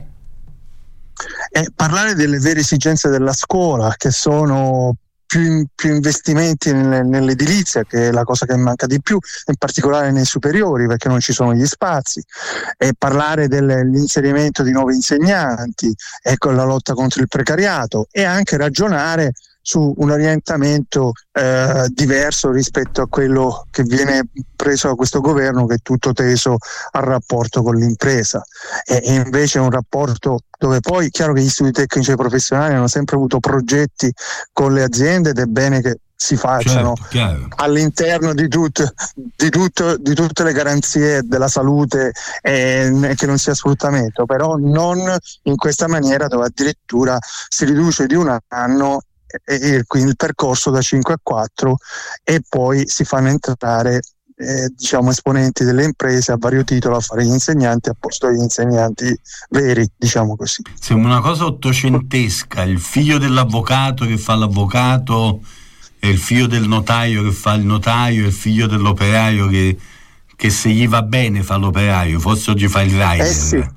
E parlare delle vere esigenze della scuola, che sono Più, più investimenti nelle, nell'edilizia, che è la cosa che manca di più, in particolare nei superiori, perché non ci sono gli spazi, e parlare dell'inserimento di nuovi insegnanti, ecco, la lotta contro il precariato, e anche ragionare su un orientamento eh, diverso rispetto a quello che viene preso da questo governo, che è tutto teso al rapporto con l'impresa, e, e invece è un rapporto dove poi, chiaro che gli istituti tecnici e professionali hanno sempre avuto progetti con le aziende, ed è bene che si facciano certo, all'interno di, tut, di, tutto, di tutte le garanzie della salute, e che non sia sfruttamento, però non in questa maniera, dove addirittura si riduce di un anno e quindi il percorso da cinque a quattro, e poi si fanno entrare eh, diciamo esponenti delle imprese a vario titolo a fare gli insegnanti a posto degli insegnanti veri, diciamo così. Sembra una cosa ottocentesca, il figlio dell'avvocato che fa l'avvocato, e il figlio del notaio che fa il notaio, e il figlio dell'operaio che, che se gli va bene fa l'operaio, forse oggi fa il rider. Eh sì.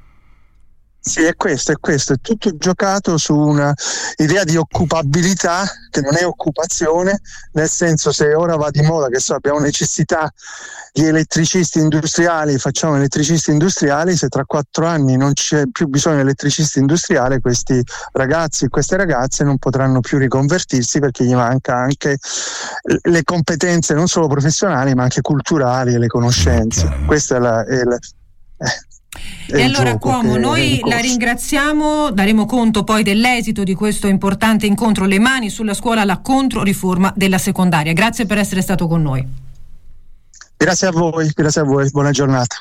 Sì, è questo, è questo, è tutto giocato su una idea di occupabilità che non è occupazione, nel senso, se ora va di moda, che so, abbiamo necessità di elettricisti industriali, facciamo elettricisti industriali, se tra quattro anni non c'è più bisogno di elettricisti industriali, questi ragazzi e queste ragazze non potranno più riconvertirsi, perché gli manca anche le competenze non solo professionali ma anche culturali e le conoscenze. Questa è la... È la eh. E allora Cuomo, noi la ringraziamo, daremo conto poi dell'esito di questo importante incontro, le mani sulla scuola, la controriforma della secondaria. Grazie per essere stato con noi. Grazie a voi, grazie a voi, buona giornata.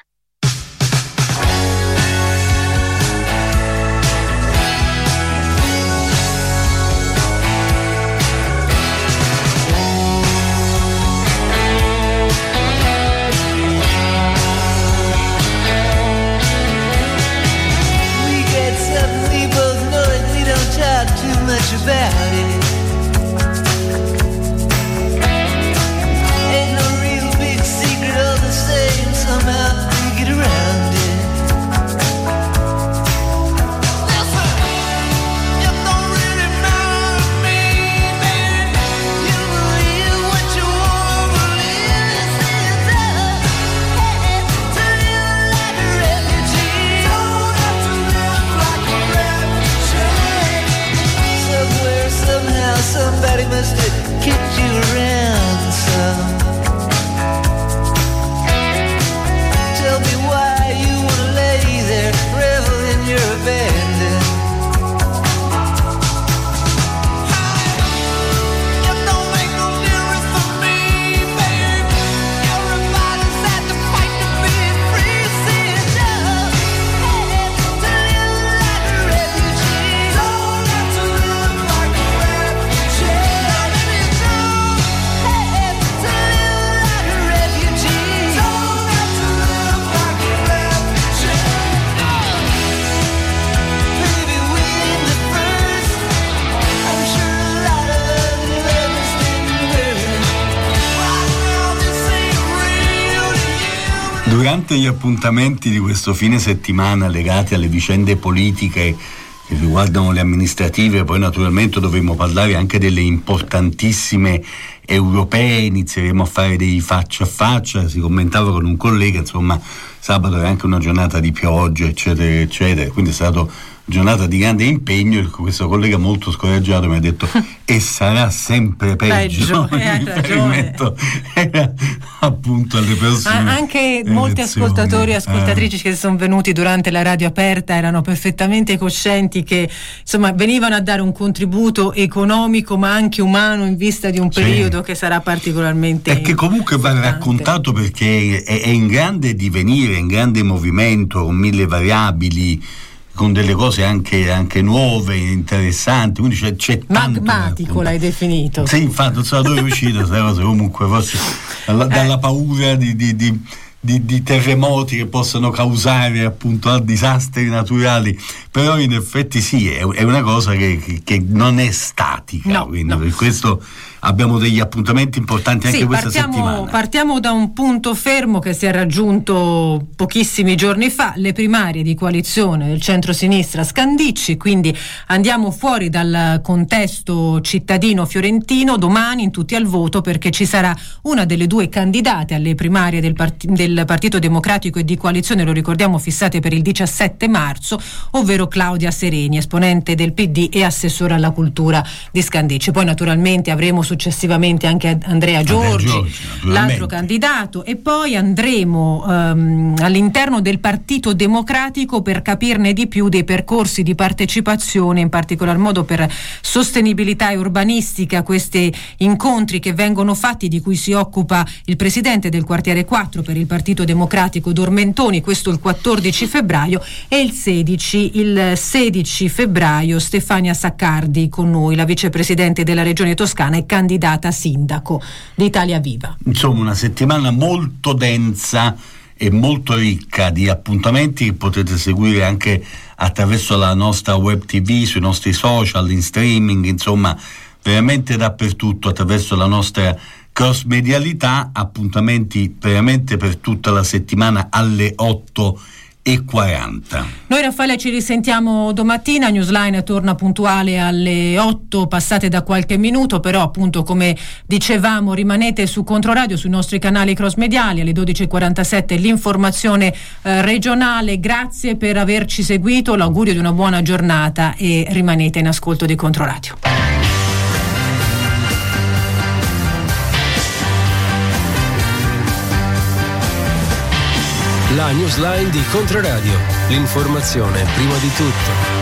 Durante gli appuntamenti di questo fine settimana legati alle vicende politiche che riguardano le amministrative, poi naturalmente dovremo parlare anche delle importantissime europee, inizieremo a fare dei faccia a faccia, si commentava con un collega, insomma sabato era anche una giornata di pioggia eccetera eccetera, quindi è stato giornata di grande impegno. Questo collega molto scoraggiato mi ha detto e sarà sempre peggio, riferimento era appunto alle prossime ah, anche elezioni. Molti ascoltatori e ascoltatrici eh. che sono venuti durante la radio aperta erano perfettamente coscienti che insomma venivano a dare un contributo economico ma anche umano in vista di un periodo sì. che sarà particolarmente e che comunque va importante. Raccontato perché è, è in grande divenire, in grande movimento, con mille variabili, con delle cose anche, anche nuove, interessanti, quindi c'è, c'è tanto. Magmatico l'hai definito. Sì, infatti non so da dove è uscita questa cosa, comunque forse dalla, dalla paura di, di, di, di, di terremoti che possono causare appunto a disastri naturali, però in effetti sì, è, è una cosa che, che, che non è statica, no, quindi no. per questo abbiamo degli appuntamenti importanti anche sì, questa partiamo, settimana. Partiamo da un punto fermo che si è raggiunto pochissimi giorni fa, le primarie di coalizione del centro-sinistra Scandicci, quindi andiamo fuori dal contesto cittadino fiorentino, domani in tutti al voto perché ci sarà una delle due candidate alle primarie del, part- del Partito Democratico e di coalizione, lo ricordiamo fissate per il diciassette marzo, ovvero Claudia Sereni, esponente del P D e assessore alla cultura di Scandicci. Poi naturalmente avremo successivamente anche Andrea Giorgi, Giorgi l'altro candidato, e poi andremo um, all'interno del Partito Democratico per capirne di più dei percorsi di partecipazione, in particolar modo per sostenibilità e urbanistica, questi incontri che vengono fatti, di cui si occupa il presidente del quartiere quattro per il Partito Democratico Dormentoni, questo il quattordici febbraio, e il sedici, il sedici febbraio Stefania Saccardi con noi, la vicepresidente della Regione Toscana e candidata sindaco di Italia Viva. Insomma, una settimana molto densa e molto ricca di appuntamenti che potete seguire anche attraverso la nostra web tv, sui nostri social, in streaming, insomma veramente dappertutto, attraverso la nostra cross medialità, appuntamenti veramente per tutta la settimana alle otto e quaranta. Noi Raffaele ci risentiamo domattina, Newsline torna puntuale alle otto passate da qualche minuto, però appunto come dicevamo rimanete su Controradio, sui nostri canali cross mediali, alle dodici e quarantasette l'informazione eh, regionale. Grazie per averci seguito, l'augurio di una buona giornata e rimanete in ascolto di Controradio. La Newsline di Controradio, l'informazione prima di tutto.